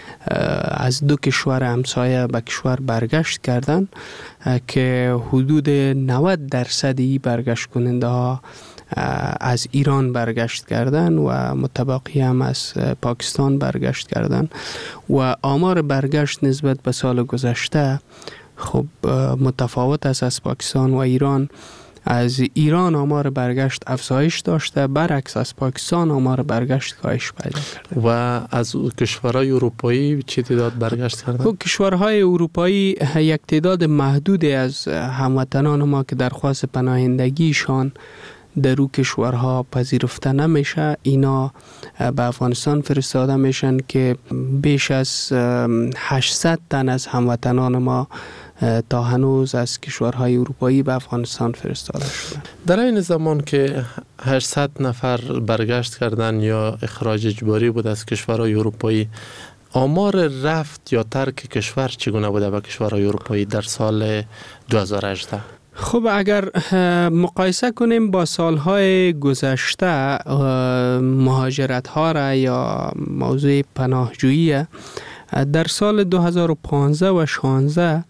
Speaker 3: از دو کشور همسایه به کشور برگشت کردند که حدود نود درصدی برگشت کننده ها از ایران برگشت کردن و متبقی هم از پاکستان برگشت کردن و آمار برگشت نسبت به سال گذشته خب متفاوت است. از پاکستان و ایران، از ایران آمار برگشت افزایش داشته، برعکس از پاکستان آمار برگشت کاهش پیدا کرده.
Speaker 9: و از کشورهای اروپایی چه تعداد برگشت کردن؟
Speaker 3: کشورهای اروپایی یک تعداد محدودی از هموطنان ما که درخواست پناهندگیشان در او کشورها پذیرفته نمیشه، اینا به افغانستان فرستاده میشن که بیش از هشتصد تن از هموطنان ما تا هنوز از کشورهای اروپایی به افغانستان فرستاده شدن.
Speaker 9: در این زمان که هشتصد نفر برگشت کردن یا اخراج اجباری بود از کشورهای اروپایی، آمار رفت یا ترک کشور چگونه بوده به کشورهای اروپایی در سال دو هزار و هجده؟
Speaker 3: خب اگر مقایسه کنیم با سالهای گذشته مهاجرت ها را یا موضوع پناهجویی، در سال دو هزار و پانزده و شانزده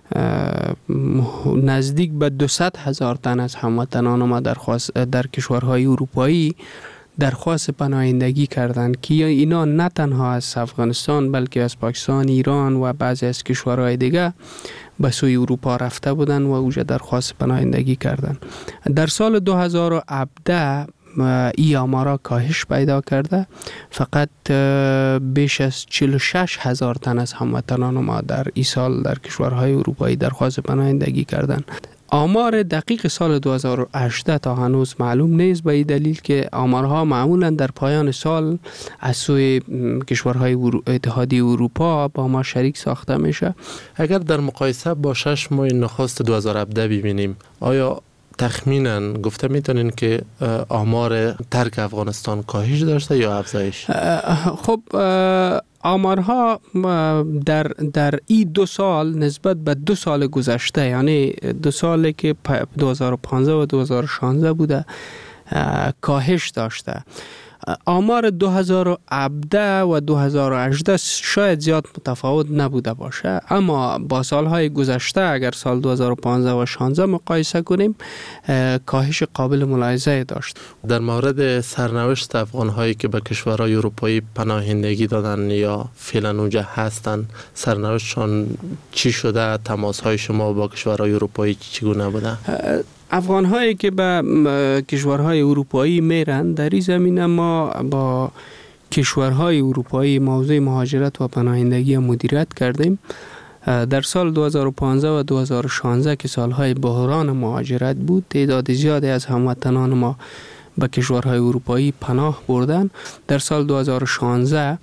Speaker 3: نزدیک به دویست هزار تن از هموطنان ما درخواست در کشورهای اروپایی درخواست پناهندگی کردند که اینا نه تنها از افغانستان بلکه از پاکستان، ایران و بعضی از کشورهای دیگه به سوی اروپا رفته بودند و اوجا درخواست پناهندگی کردند. در سال دو هزار و هفده ای آمارا کاهش پیدا کرده، فقط بیش از چهل و شش هزار تن از هموطنان ما در این سال در کشورهای اروپایی درخواست پناهندگی کردند. آمار دقیق سال دو هزار و هجده تا هنوز معلوم نیست، به این دلیل که آمارها معمولا در پایان سال از سوی کشورهای اتحادیه اروپا با ما شریک ساخته میشه.
Speaker 9: اگر در مقایسه با شش ماه نخست دو هزار و هفده ببینیم، آیا تخمینا گفته میتونین که آمار ترک افغانستان کاهش داشته یا افزایش؟
Speaker 3: خب آمارها در در این دو سال نسبت به دو سال گذشته، یعنی دو سالی که دو هزار و پانزده و دو هزار و شانزده بوده، کاهش داشته. آمار دو هزار و هفده و دو هزار و هجده شاید زیاد متفاوت نبوده باشه، اما با سالهای گذشته اگر سال دو هزار و پانزده و شانزده مقایسه کنیم کاهش قابل ملاحظه داشت.
Speaker 9: در مورد سرنوشت افغان‌هایی که به کشورهای اروپایی پناهندگی دادن یا فعلا اونجا هستن، سرنوشتشان چی شده؟ تماس‌های شما با کشورهای اروپایی چگونه بوده؟
Speaker 3: افغان هایی که به کشورهای اروپایی میرن، در این زمینه ما با کشورهای اروپایی موضوع مهاجرت و پناهندگی مدیریت کردیم. در سال دو هزار و پانزده و دو هزار و شانزده که سالهای بحران مهاجرت بود، تعداد زیادی از هموطنان ما به کشورهای اروپایی پناه بردن. در سال دو هزار و شانزده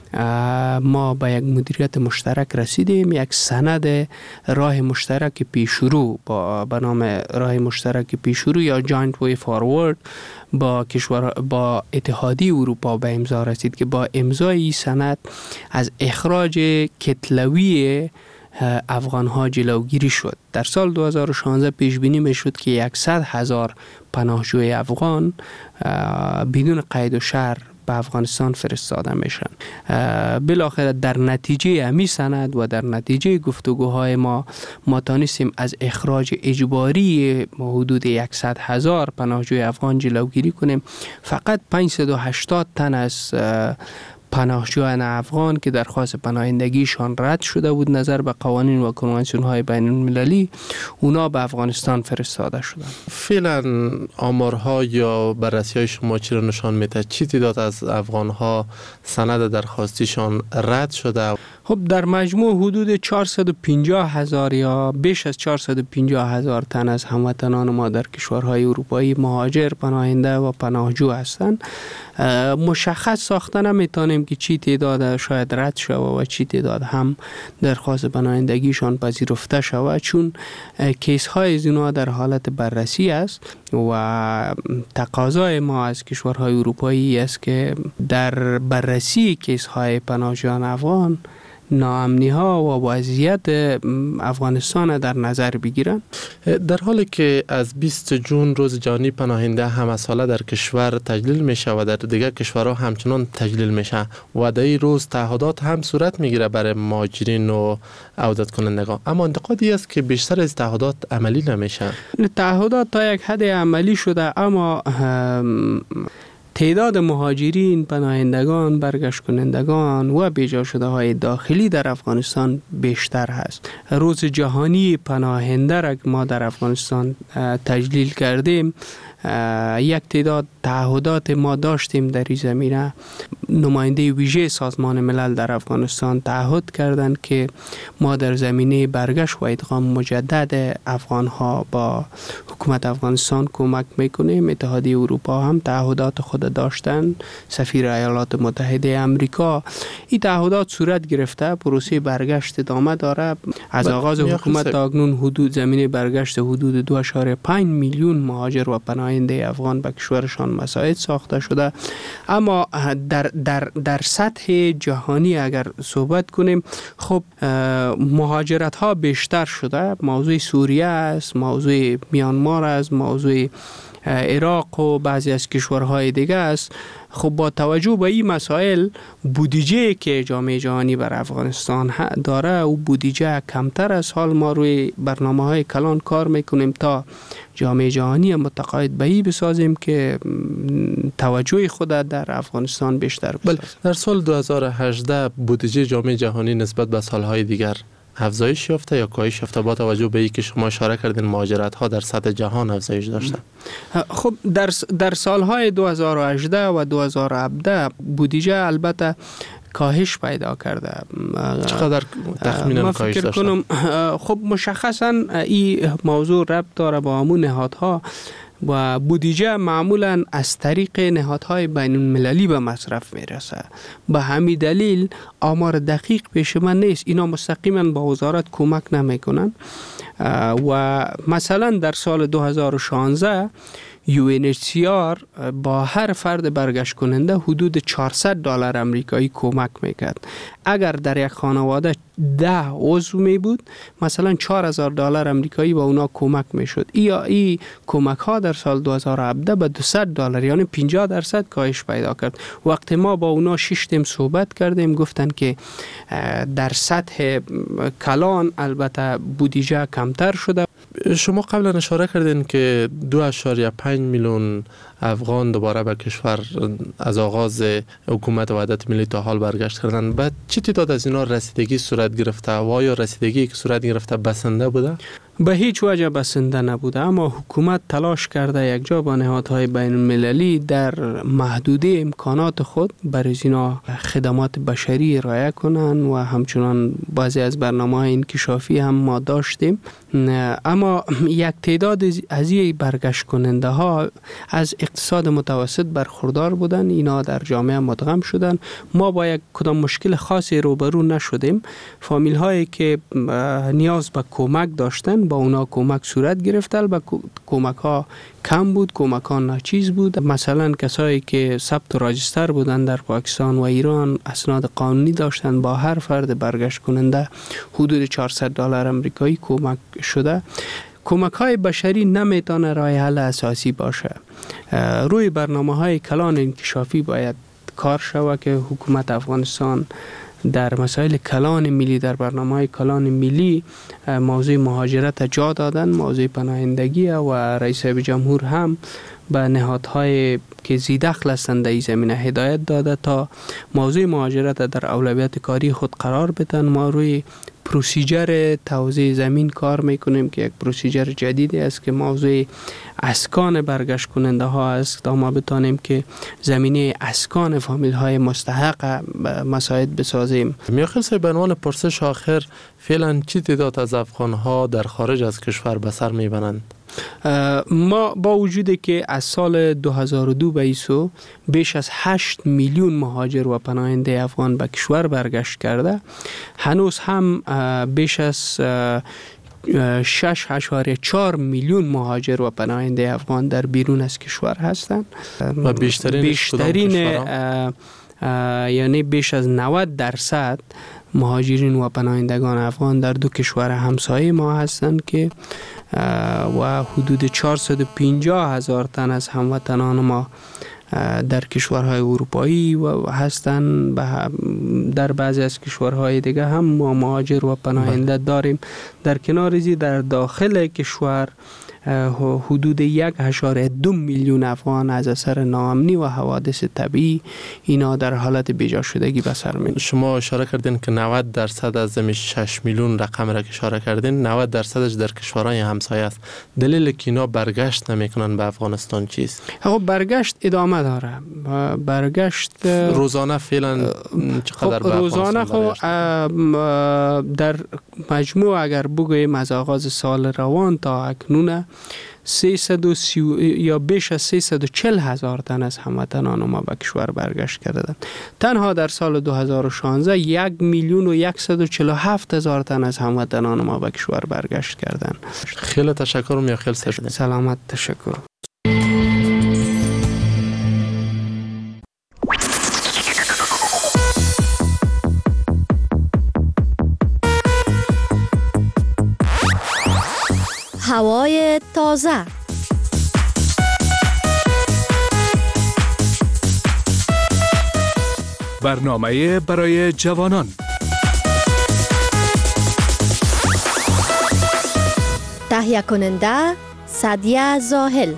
Speaker 3: ما به یک مدیریت مشترک رسیدیم، یک سند راه مشترک پیشرو با به نام راه مشترک پیشرو یا Joint Way Forward با کشور با اتحادیه اروپا به امضا رسید که با امضای این سند از اخراج کتلوی افغان ها جلوگیری شد. در سال دو هزار و شانزده پیش بینی می شد که صد هزار پناهجوی افغان بدون قید و شرط به افغانستان فرستاده میشن. بالاخره در نتیجه امی سند و در نتیجه گفتگوهای ما ما تانستیم از اخراج اجباری حدود صد هزار پناهجوی افغان جلوگیری کنیم. فقط پانصد و هشتاد تن از پناهجویان افغان که درخواست پناهندگیشان رد شده بود نظر به قوانین و کنوانسیون های بین المللی، اونا به افغانستان فرستاده شدن.
Speaker 9: فعلا آمارها یا بررسی های شما چی را نشان میده؟ چی تعداد از افغان ها سند درخواستیشان رد شده؟
Speaker 3: خب در مجموع حدود چهارصد و پنجاه هزار یا بیش از چهارصد و پنجاه هزار تن از هموطنان ما در کشورهای اروپایی مهاجر، پناهنده و پناهجو هستند. مشخص ساخته نمیتونیم که چی تعداد شاید رد شود و چی تعداد هم درخواست پناهندگیشان پذیرفته شود، چون کیس های از اینها در حالت بررسی است و تقاضای ما از کشورهای اروپایی است که در بررسی کیس های پناهجویان افغان ناامنی ها و وضعیت افغانستان در نظر بگیرن.
Speaker 9: در حالی که از بیست جون روز جهانی پناهنده همه ساله در کشور تجلیل میشه و در دیگر کشورها همچنان تجلیل میشه و در این روز تعهدات هم صورت میگیره برای مهاجرین و عودت کنندگان، اما انتقادی است که بیشتر از تعهدات عملی نمیشه.
Speaker 3: تعهدات تا یک حد عملی شده، اما تعداد مهاجرین، پناهندگان، برگشت کنندگان و بیجا شده های داخلی در افغانستان بیشتر هست. روز جهانی پناهنده را ما در افغانستان تجلیل کردیم. یک تعداد تعهدات ما داشتیم در این زمینه. نماینده ویژه سازمان ملل در افغانستان تعهد کردند که ما در زمینه برگشت و ادغام مجدد افغان ها با حکومت افغانستان کمک میکنیم. اتحادیه اروپا هم تعهدات خود داشتند، سفیر ایالات متحده امریکا. این تعهدات صورت گرفته، پروسه برگشت ادامه داره. از آغاز حکومت تا اکنون حدود زمینه برگشت حدود دو اشاره پنج میلیون مهاجر و پناهنده افغان به کشورشان مساعد ساخته شده. اما در در در سطح جهانی اگر صحبت کنیم، خب مهاجرت ها بیشتر شده. موضوع سوریه است، موضوع میانمار است، موضوع عراق و بعضی از کشورهای دیگه است. خب با توجه به این مسائل، بودجه که جامعه جهانی بر افغانستان داره او بودجه کمتر است. حال ما روی برنامه های کلان کار میکنیم تا جامعه جهانی متقاعد به این بسازیم که توجه خود در افغانستان بیشتر بسازیم.
Speaker 9: در سال دو هزار و هجده بودجه جامعه جهانی نسبت به سالهای دیگر افزایش یافته یا کاهش یافته با توجه به اینکه شما اشاره کردین مهاجرت ها در سطح جهان افزایش داشته؟
Speaker 3: خب در در سالهای دو هزار و هجده و دو هزار و هفده بودجه البته کاهش پیدا کرده.
Speaker 9: چقدر تخمینا کاهش داشته؟
Speaker 3: کنم خب مشخصا این موضوع ربط داره با همون نهادها و بودجه معمولا از طریق نهادهای بین المللی به مصرف میرسه. به همین دلیل آمار دقیق پیش من نیست. اینا مستقیما با وزارت کمک نمیکنن و مثلا در سال دو هزار و شانزده یو ان اچ سی آر با هر فرد برگشت کننده حدود چهارصد دلار آمریکایی کمک میکرد. اگر در یک خانواده ده عضو می بود، مثلا چهار هزار دلار آمریکایی با اونا کمک میشد. یا ای کمک ها در سال دو هزار و هفده به دویست دلار یعنی پنجاه درصد کاهش پیدا کرد. وقتی ما با اونا شش تیم صحبت کردیم، گفتن که در سطح کلان البته بودجه کمتر شده.
Speaker 9: شما قبلا اشاره کردین که دو اشاره پنج میلیون افغان دوباره به کشور از آغاز حکومت وحدت ملی تا حال برگشت کردن. بعد چه تعداد از اینا رسیدگی صورت گرفته و آیا رسیدگی که صورت گرفته بسنده بوده؟
Speaker 3: به هیچ وجه بسنده نبوده، اما حکومت تلاش کرده یک جا با نهادهای بین المللی در محدوده امکانات خود برای اینا خدمات بشری ارائه کنن و همچنان بعضی از برنامه‌های انکشافی هم ما داشتیم. اما یک تعداد از این برگشت کننده ها از اقتصاد متوسط برخوردار بودن، اینا در جامعه مدغم شدن. ما با یک کدام مشکل خاصی روبرو نشدیم. فامیل هایی که نیاز به کمک داشتن با اونا کمک صورت گرفت. البته کمک ها کم بود، کمک ها ناچیز بود. مثلا کسایی که ثبت و راجستر بودن در پاکستان و ایران اسناد قانونی داشتن، با هر فرد برگشت کننده حدود چهارصد دلار آمریکایی کمک شده. کمک های بشری نمیتونه راه حل اساسی باشه. روی برنامه های کلان انکشافی باید کار شود که حکومت افغانستان در مسائل کلان ملی، در برنامه کلان ملی موضوع مهاجرت جا دادن، موضوع پناهندگی و رئیس جمهور هم به نهادهای که زیدخل هستند در این زمینه هدایت داده تا موضوع مهاجرت در اولویت کاری خود قرار بدن. ما روی پروسیجر توزیع زمین کار میکنیم که یک پروسیجر جدیدی است که موضوع اسکان برگشت کننده ها است تا ما بتانیم که زمینه اسکان فامیل های مستحق مساعد بسازیم.
Speaker 9: میاخیل صاحب، به عنوان پرسش آخر، فعلا چی تعداد از افغان ها در خارج از کشور به سر میبرند؟
Speaker 3: ما با وجودی که از سال دو هزار و دو به ایسو بیش از هشت میلیون مهاجر و پناهنده افغان به کشور برگشت کرده، هنوز هم بیش از شش اشاریه چهار میلیون مهاجر و پناهنده افغان در بیرون از کشور هستند
Speaker 9: و بیشترین,
Speaker 3: بیشترین یعنی بیش از نود درصد مهاجرین و پناهندگان افغان در دو کشور همسایه ما هستند که و حدود چهارصد و پنجاه هزار تن از هموطنان ما در کشورهای اروپایی و هستند. در بعضی از کشورهای دیگه هم ما مهاجر و پناهنده داریم. در کنار زی در داخل کشور حدود یک اشاره دو میلیون افغان از اثر ناامنی و حوادث طبیعی اینا در حالت بیجا شدگی به سر می‌برند.
Speaker 9: شما اشاره کردین که نود درصد از این شش میلیون رقم را که اشاره کردین نود درصدش در کشورهای همسایه است. دلیل که اینا برگشت نمیکنن به افغانستان چیست؟
Speaker 3: خب برگشت ادامه داره. برگشت
Speaker 9: روزانه فعلا چقدر به
Speaker 3: روزانه خب در مجموع اگر بگوییم از آغاز سال روان تا اکنون سیصد و سی یا بیش از سیصد و چهل هزار تن از هموطنان ما به کشور برگشت کردند. تنها در سال دو هزار و شانزده یک میلیون و صد و چهل و هفت هزار تن از هموطنان ما به کشور برگشت کردند.
Speaker 9: خیلی تشکر میاخیل صاحب.
Speaker 3: سلامت. تشکر.
Speaker 5: هوای تازه.
Speaker 7: برنامه برای جوانان.
Speaker 5: تهیه کننده سعدیه زاهل.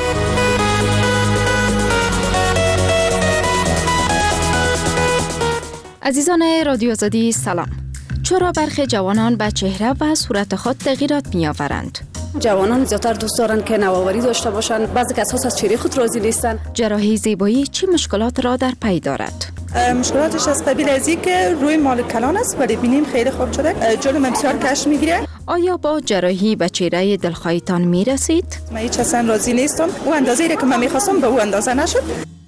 Speaker 8: عزیزان رادیو آزادی سلام. چرا برخی جوانان به چهره و صورت خود تغییرات می آورند؟
Speaker 11: جوانان زیادتر دوست دارند که نوآوری داشته باشند. بعضی کسا از چهره خود راضی نیستند.
Speaker 8: جراحی زیبایی چه مشکلات را در پی دارد؟
Speaker 11: مشکلاتش از قبیل از این که روی مال کلان است ولی بینیم خیلی خوب شده. جلو بسیار کش میگیره.
Speaker 8: آیا با جراحی به چهره دلخواهتان می رسید؟
Speaker 11: من هیچ اصلا راضی نیستم. او اندازه‌ای که من می‌خواستم به او اندازه نشد.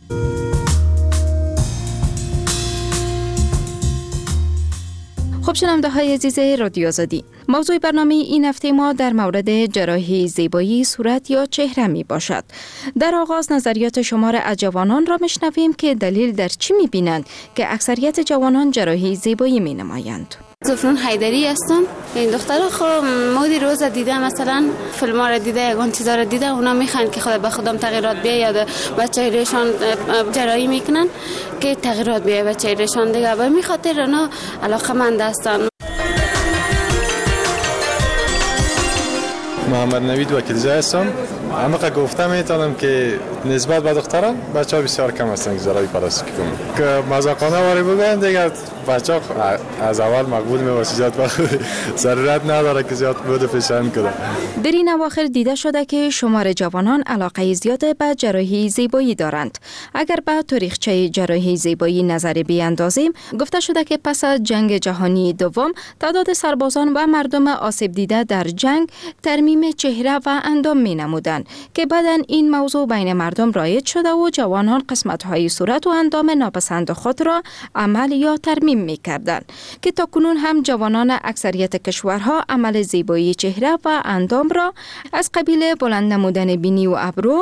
Speaker 8: خب شنونده های عزیز رادیو آزادی، موضوع برنامه این هفته ما در مورد جراحی زیبایی صورت یا چهره می باشد. در آغاز نظریات شما را از جوانان را میشنویم که دلیل در چی می بینند که اکثریت جوانان جراحی زیبایی می نمایند.
Speaker 25: زفرون حیدری هستم. این دخترها خب مودی روز دیده مثلا فیلم ها را دیده یگان چیزا را دیده اونا میخوان که خود به خودم تغییرات بیه یا به چهرهشان جراحی میکنن که تغییرات بیه به چهرهشان دیگه به میخاطر اونا علاقه‌مند هستن.
Speaker 26: محمد نوید وکیلزاده هستم. همه گفته میتونم که نسبت به دختران بچه ها بسیار کم هستن که جراحی پلاستیک کنن که مذاقانه واری بگوین دیگه بچه ها از اول مقبول میباشه زیاد بخوری ضرورت نداره که زیاد بود فشن کنه.
Speaker 8: در این اواخر دیده شده که شمار جوانان علاقه زیاد به جراحی زیبایی دارند. اگر به تاریخچه جراحی زیبایی نظر بیاندازیم گفته شده که پس از جنگ جهانی دوم تعداد سربازان و مردم آسیب دیده در جنگ ترمیم چهره و اندام می نمودند که بعداً این موضوع بین مردم رایج شده و جوانان قسمت‌های صورت و اندام ناپسند خود را عمل یا ترمیم می‌کردند که تاکنون هم جوانان اکثریت کشورها عمل زیبایی چهره و اندام را از قبیل بلند نمودن بینی و ابرو،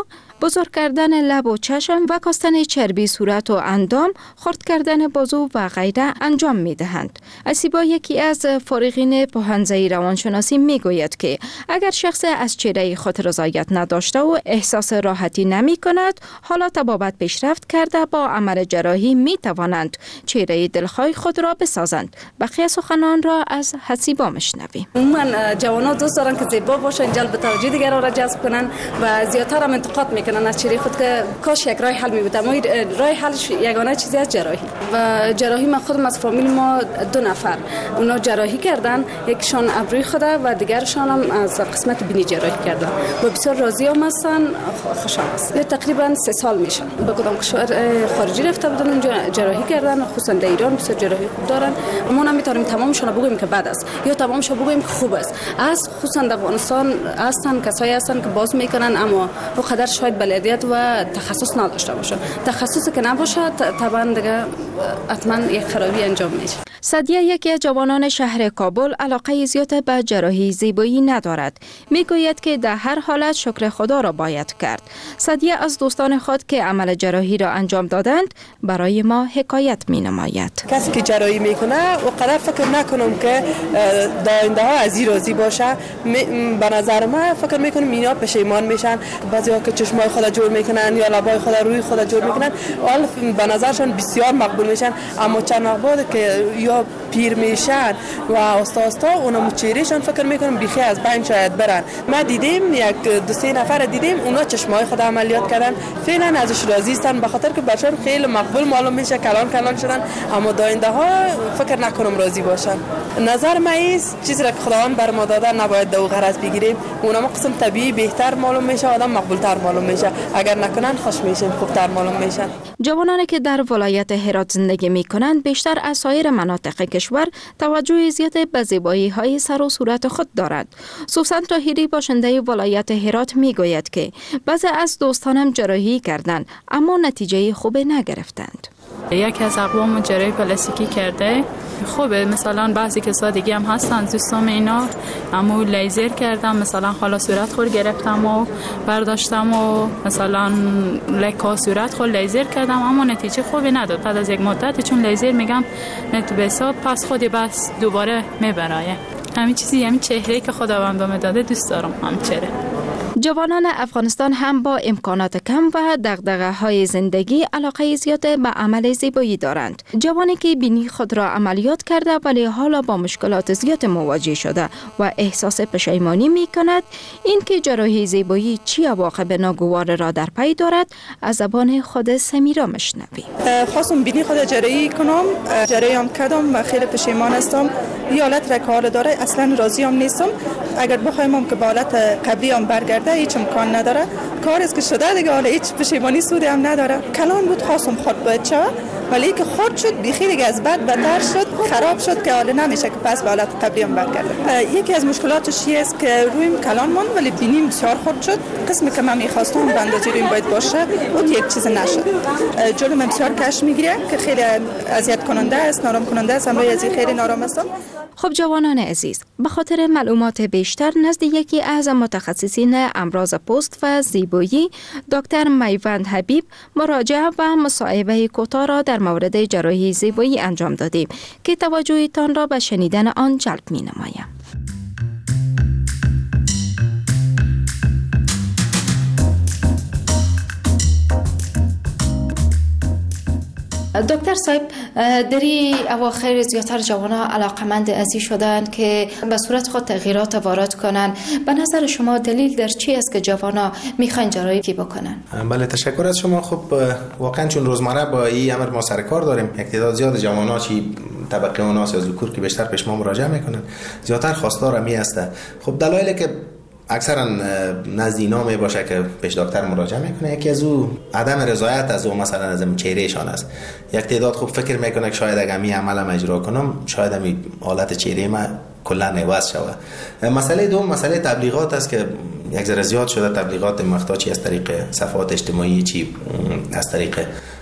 Speaker 8: بزرگ کردن لب و چشم و کاستن چربی صورت و اندام، خرد کردن بازو و غیره انجام می دهند. اسیبا یکی از فارغین پوهنزه روانشناسی می گوید که اگر شخص از چهره خود رضایت نداشته و احساس راحتی نمی کند، حالا طبابت پیشرفت کرده با عمل جراحی می توانند چهره دلخواه خود را بسازند. بقیه سخنان را از حسیبا مشنویم.
Speaker 4: من جوانان دوست دارن که زیبا باشن، جلب توجه دیگران را جذب کنن و زیادتر هم انتقاد میکنن از چهره خود که کاش یک راه حل می بود. اما راه حلش یگانه چیزی از جراحی و جراحی. من خودم از فامیل ما دو نفر اونا جراحی کردن، یکشان ابروی خود و دیگرشان هم از قسمت بینی جراحی کردن و بسیار راضی هم هستن، خوشحال هستن. تقریبا سه سال میشن به کدام کشور خارجی رفته بودن، اونجا جراحی کردن، خصوصا در ایران بسیار جراحی خوب دارن. ما نمیتونیم تمامشون بگوییم که بد است یا تمامشون بگوییم که خوب است. از خصوصا در افغانستان هستن کسایی هستن که باز میکنن اما به قدر شاید بلدیت و تخصص نداشته باشن. تخصصی که نباشه طبعا دیگه حتما یک خرابی انجام میشه.
Speaker 8: سادیه یکی از جوانان شهر کابل علاقه زیاد به جراحی زیبایی ندارد. میگوید که در هر حالت شکر خدا را باید کرد. سادیه از دوستان خود که عمل جراحی را انجام دادند برای ما حکایت می نماید.
Speaker 6: کسی که جراحی میکنه و قدر فکر نکنم که داینده ها از این راضی باشه. به نظر من فکر میکنم اینا پشیمان میشن. بعضیا که چشمای خود جور میکنن یا لبای خود روی خود جور میکنن، حال به نظرشان بسیار مقبول میشن، اما چند وقت بعد که یا پیر میشن و آستا آستا اونم چهرهشان فکر میکنم بیخی از بین شاید برن. ما دیدیم یک دو سه نفر دیدیم اونا چشمای خود عملیات کردن، فعلا ازش راضی هستن به خاطر که برشان خیلی مقبول معلوم میشه، کلان کلان شدن، اما داینده ها فکر نکنم راضی باشن. نظر من است چیزی را که خداوند بر ما داده نباید دو غرض بگیریم. اونم قسم طبیعی بهتر معلوم میشه، آدم مقبول تر معلوم میشه، اگر نکنن خوش میشن، خوبتر معلوم میشن.
Speaker 8: جوانانی که در ولایت هرات زندگی میکنند بیشتر از سایر مناطق کشور توجه زیاد به زیبایی های سر و صورت خود دارد. سوسن طاهری باشنده ولایت هرات میگوید که بعضی از دوستانم جراحی کردند اما نتیجه خوب نگرفتند.
Speaker 12: یکی از اقوام جراحی پلاستیکی کرده خوبه، مثلا بعضی کسا دیگه هم هستن دوستام اینا، اما لیزر کردم، مثلا حالا صورت خور گرفتم و برداشتم و مثلا لکا صورت خور لیزر کردم اما نتیجه خوبی نداد. بعد از یک مدت چون لیزر میگم نت به حساب پس خودی بس دوباره میبرایه. همین چیزی، همین چهره که خداوند بهم داده دوست دارم، همین چهره.
Speaker 8: جوانان افغانستان هم با امکانات کم و دغدغه های زندگی علاقه زیاد به عمل زیبایی دارند. جوانی که بینی خود را عملیات کرده ولی حالا با مشکلات زیاد مواجه شده و احساس پشیمانی می کند، این که جراحی زیبایی چی عواقب ناگوار را در پی دارد از زبان خود سمیرا مشنوی.
Speaker 11: خواستم بینی خود جراحی کنم، جراحی هم کردم و خیلی پشیمان هستم. یه حالت را کار داره، اصلا راضی هم نیستم. اگر بخوایم که به حالت قبلی هم برگرده هیچ امکان نداره. کار است که شده دیگه، حالا هیچ پشیمانی سودی هم نداره. کلان بود، خواستم خود باید شود ولی که خود شد بیخی دیگه از بد بدتر شد، خراب شد که حالا نمیشه که پس به حالت قبلی هم برگرده. یکی از مشکلاتش این است که رویم کلان ماند ولی بینیم بسیار خرد شد. قسمی که من می‌خواستم به اندازه رویم باید باشه اون یک چیز نشد. جلوم بسیار کش میگیره که خیلی اذیت کننده است، نارام کننده است. امروز از خیلی نارام هستم.
Speaker 8: خب جوانان عزیز، به خاطر معلومات بیشتر نزد یکی از متخصصین امراض پوست و زیبایی دکتر میوند حبیب مراجعه و مصاحبه کوتاه را در مورد جراحی زیبایی انجام دادیم که توجهتان را به شنیدن آن جلب می نمایم. دکتر صاحب، دری اواخر زیادتر جوانان علاقمند ازی شدند که به صورت خود تغییرات وارد کنند. به نظر شما دلیل در چی است که جوانان میخوان جراحی بکنن؟
Speaker 13: بله، تشکر از شما. خب واقعا چون روزمره با این امر ما سر کار داریم، یک تعداد زیاد جوانان چی طبقه اوناس یا ذکور که بیشتر پیش ما مراجعه میکنن زیادتر خواستار می هسته. خب دلایلی که اکثرا نزد اینا می باشه که پیش دکتر مراجعه میکنه، یکی از او عدم رضایت از او مثلا از چهرهشان است. یک تعداد خوب فکر میکنه که شاید اگه می عملم اجرا کنم شاید می حالت چهره ما کلا عوض شود. مسئله دوم مسئله تبلیغات است که یک ذره زیاد شده. تبلیغات مختاچی از طریق صفحات اجتماعی چی از طریق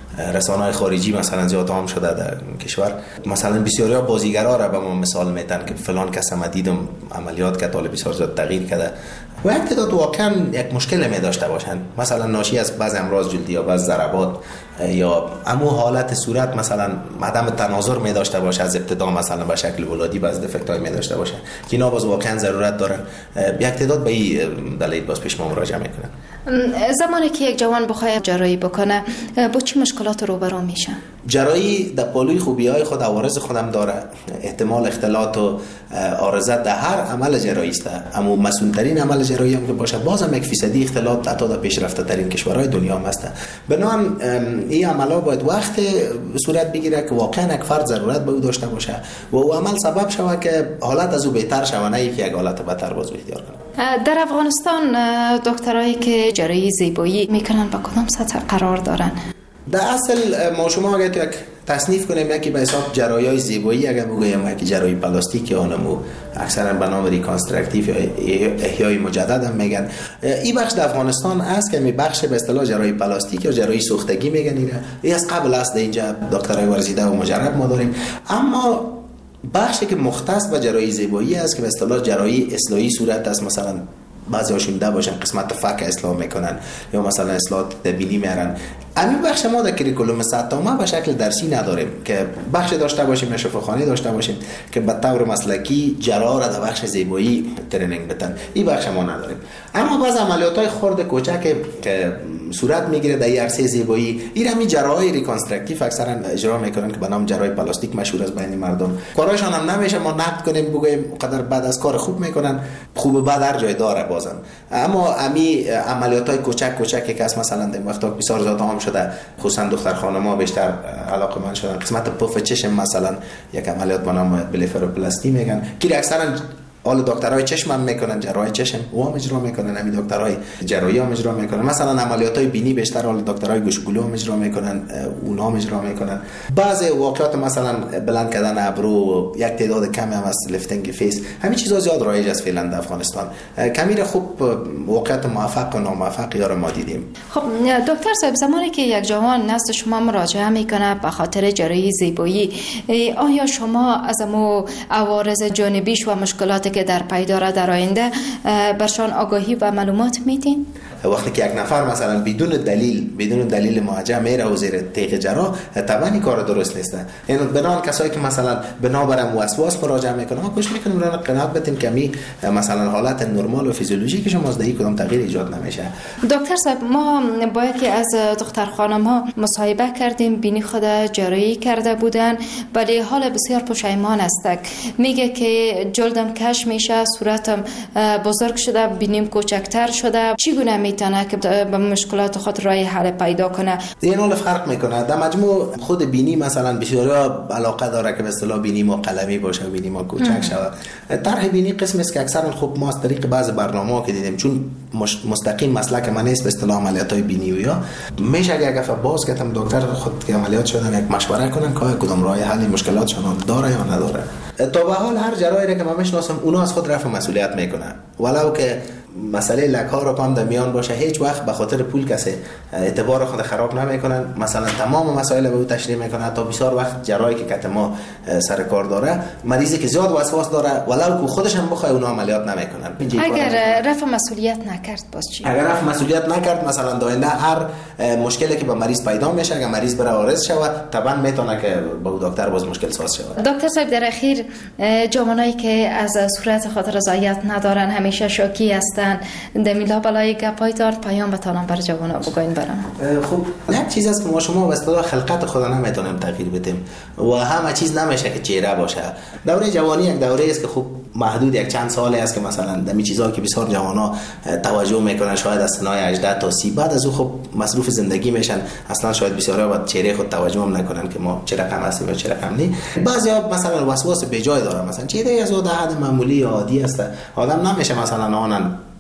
Speaker 13: رسانه‌های خارجی مثلا زیاد عام شده در کشور. مثلا بسیاری ها بازیگرا را به ما مثال میتن که فلان کس ما دیدم عملیات کرد، حالا بسیار زیاد تغییر کرده و یک تعداد واقعا یک مشکل می داشته باشن، مثلا ناشی از بعض امراض جلدی یا بعض ضربات یا امو حالت صورت مثلا عدم تناظر می داشته باشه از ابتدا، مثلا به شکل ولادی بعض دفکت های می داشته باشن که اینا باز واقعا ضرورت دارن. یک تعداد به این دلیل باز پیش ما مراجعه میکنن.
Speaker 8: زمانی که یک جوان بخواد جراحی بکنه با چه مشکلات روبرو میشه؟
Speaker 13: جراحی در پالوی خوبی‌های خود عوارض خودم داره. احتمال اختلاط و عارضت در هر عمل جراحی است، اما مسئول‌ترین عمل جراحی هم که باشه بازم یک فیصدی اختلاط حتی در پیشرفته‌ترین کشورهای دنیا هم است. بنابراین این عمل‌ها باید وقت صورت بگیره که واقعا یک فرد ضرورت به او داشته باشه و او عمل سبب شوه که حالت از او بهتر شوه، نه اینکه یک حالت بدتر باز اختیار کنه.
Speaker 8: در افغانستان دکترایی که جراحی زیبایی میکنن با کدام سطح قرار دارن؟
Speaker 13: در اصل ما شما اگر تو یک تصنیف کنیم یکی به حساب جراحی زیبایی اگر بگویم یکی جراحی پلاستیک یا نمو اکثرا به نام ریکانستراکتیو یا احیای مجدد هم میگن. این بخش در افغانستان است که می بخش به اصطلاح جراحی پلاستیک یا جراحی سوختگی میگن. این از قبل است اینجا دکترای ورزیده و مجرب ما داریم، اما بخشی که مختص به جراحی زیبایی است که به اصطلاح جراحی اصلاحی صورت است، مثلا بعضی هاشون ده باشن قسمت فک اصلاح میکنن یا مثلا اصلاح بینی میارن. همین بخش ما در کریکولوم سطح ما به شکل درسی نداریم که بخش داشته باشیم یا شفاخانه داشته باشیم که به طور مسلکی جراح را در بخش زیبایی ترینینگ بدن. این بخش ما نداریم. اما بعض عملیات‌های خرد کوچک که صورت میگیره در عرصه زیبایی این همین جراحی ریکانستراکتیو اکثرا اجرا میکنن که به نام جراحی پلاستیک مشهور است بین مردم. کارشان هم نمیشه ما نقد کنیم بگیم قدر بعد از کار خوب میکنن، خوب و بد هر جای داره بازم. اما امی عملیات‌های کوچک کوچکی که مثلا در وقتا بسیار زیاد عام شده، خصوصا دختر خانم‌ها بیشتر علاقه‌مند شدن. قسمت پف چشم مثلا یک عملیات به نام بلفاروپلاستی میگن که اکثرا حالا دکترای چشم هم میکنن، جراحی چشم او هم اجرا میکنن، همین دکترای جراحی هم اجرا میکنن. مثلا عملیاتای بینی بیشتر حالا دکترای گوش و گلو هم اجرا میکنن، اونا هم اجرا میکنن. بعضی واقعات مثلا بلند کردن ابرو، یک تعداد کمی هم از لفتینگ فیس، همین چیزا زیاد رایج است فعلا در افغانستان. کمی خوب واقعات موفق و ناموفق یار ما دیدیم.
Speaker 8: خب دکتر صاحب، زمانی که یک جوان نزد شما مراجعه میکنه به خاطر جراحی زیبایی، آیا شما از مو عوارض جانبیش و مشکلات که در پی داره در آینده برشان آگاهی و معلومات میدین؟
Speaker 13: وقتی که یک نفر مثلا بدون دلیل بدون دلیل موجه میره و زیر تیغ جراح، طبعا این کار درست نیست. یعنی بنان کسایی که مثلا بنابرم وسواس مراجعه میکنن ما کوشش میکنیم راه قناعت بدیم که می مثلا حالت نرمال و فیزیولوژیک شما از دیگه کدام تغییر ایجاد نمیشه.
Speaker 8: دکتر صاحب، ما با یکی از دختر خانم ها مصاحبه کردیم، بینی خود جراحی کرده بودن ولی حال بسیار پشیمان است. میگه که جلدم کش میشه، صورتم بزرگ شده، بینیم کوچکتر شده. چگونه میتونه که به مشکلات خود راه حل پیدا کنه؟
Speaker 13: این حال فرق میکنه. در مجموع خود بینی مثلا بسیارا علاقه داره که به اصطلاح بینی ما قلمی باشه و بینی ما کوچک شود. طرح بینی قسمی است که اکثرا خب ما از طریق بعض برنامه‌ها که دیدیم، چون مستقیم مسلک من نیست به اصطلاح عملیات‌های بینی و یا میشه اگه دفعه باز کردم دکتر خود که عملیات شدن یک مشوره کنن که کدام راه حل مشکلاتشون داره یا نداره. تا به حال هر جراحی که من میشناسم اونا از خود رفع مسئولیت میکنن، ولو که مسئله لک‌ها رو هم در میان باشه هیچ وقت به خاطر پول کسی اعتبار خود خراب نمیکنن. مثلا تمام مسائل به او تشریح میکنن. تا بسیار وقت جراحی که کت ما سر کار داره، مریضی که زیاد وسواس داره ولو که خودش هم بخواد اونا عملیات نمیکنن.
Speaker 8: اگر رفع مسئولیت نکرد باز چی؟
Speaker 13: اگر رفع مسئولیت نکرد مثلا داینده هر مشکلی که به مریض پیدا میشه، اگر مریض بره عارض شود طبعا میتونه که با دکتر باز مشکل ساز شود.
Speaker 8: دکتر صاحب، در اخیر جوانایی که از صورت خود رضایت ندارن، همیشه شوکی هستن، دمیلا بالای گپای دارد، پیام بتانم بر جوانا بگوین برام.
Speaker 13: خب یک چیز است که ما شما به اصطلاح خلقت خود نمیتونیم تغییر بدیم و همه چیز نمیشه که چهره باشه. دوره جوانی یک دوره است که خب محدود یک چند ساله است که مثلا دمی چیزایی که بسیار جوانا توجه میکنن شاید از سنای هجده تا سی، بعد از او خب مصروف زندگی میشن، اصلا شاید بسیارا به چهره خود توجه هم نکنن که ما چه رقم هستیم یا چه رقم نی. بعضیا مثلا وسواس بیجای دارن، مثلا چهره از اون حد معمولی یا عادی است، آدم نمیشه مثلا آنن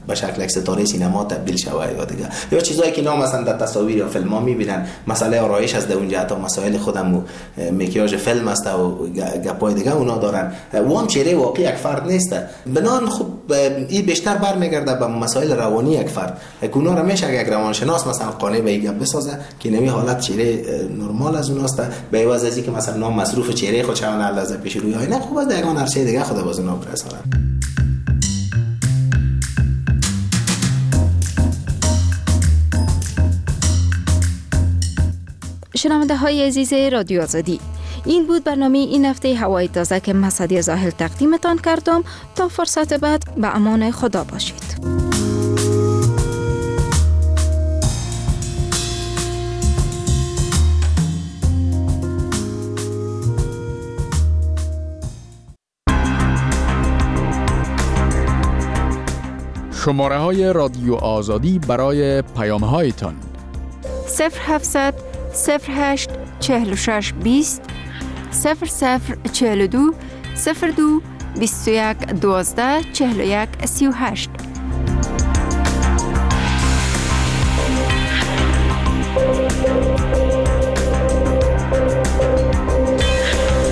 Speaker 13: به شکل یک ستاره سینما تبدیل شود یا دیگه، یا چیزایی که نام مثلا در تصاویر یا فیلم ها میبینن، مسئله آرایش از اونجا، حتی مسائل خودم و مکیاژ فیلم است و گپای دیگه اونا دارن. وام چهره واقعی یک فرد نیست. بنان خب این بیشتر برمیگرده به مسائل روانی یک فرد. اونا رو میشه یک روانشناس مثلا قانع به این بسازه که نمی حالت چهره نرمال از اوناست، به عوض از اینکه مثلا نام مصروف چهره خود چون لحظه پیش روی آینه خوب از دیگان هر چیز دیگه خود باز اونا برسانه.
Speaker 8: شنونده های عزیز رادیو آزادی، این بود برنامه این هفته هوای تازه که من سعدیه زاهل تقدیمتان کردم. تا فرصت بعد به امان خدا باشید.
Speaker 10: شماره های رادیو آزادی برای پیام هایتان:
Speaker 1: صفر هفتصد صفر هشت چهل و شش بیست صفر صفر چهل و دو صفر دو بیست و یک دوازده چهل و یک سی و هشت.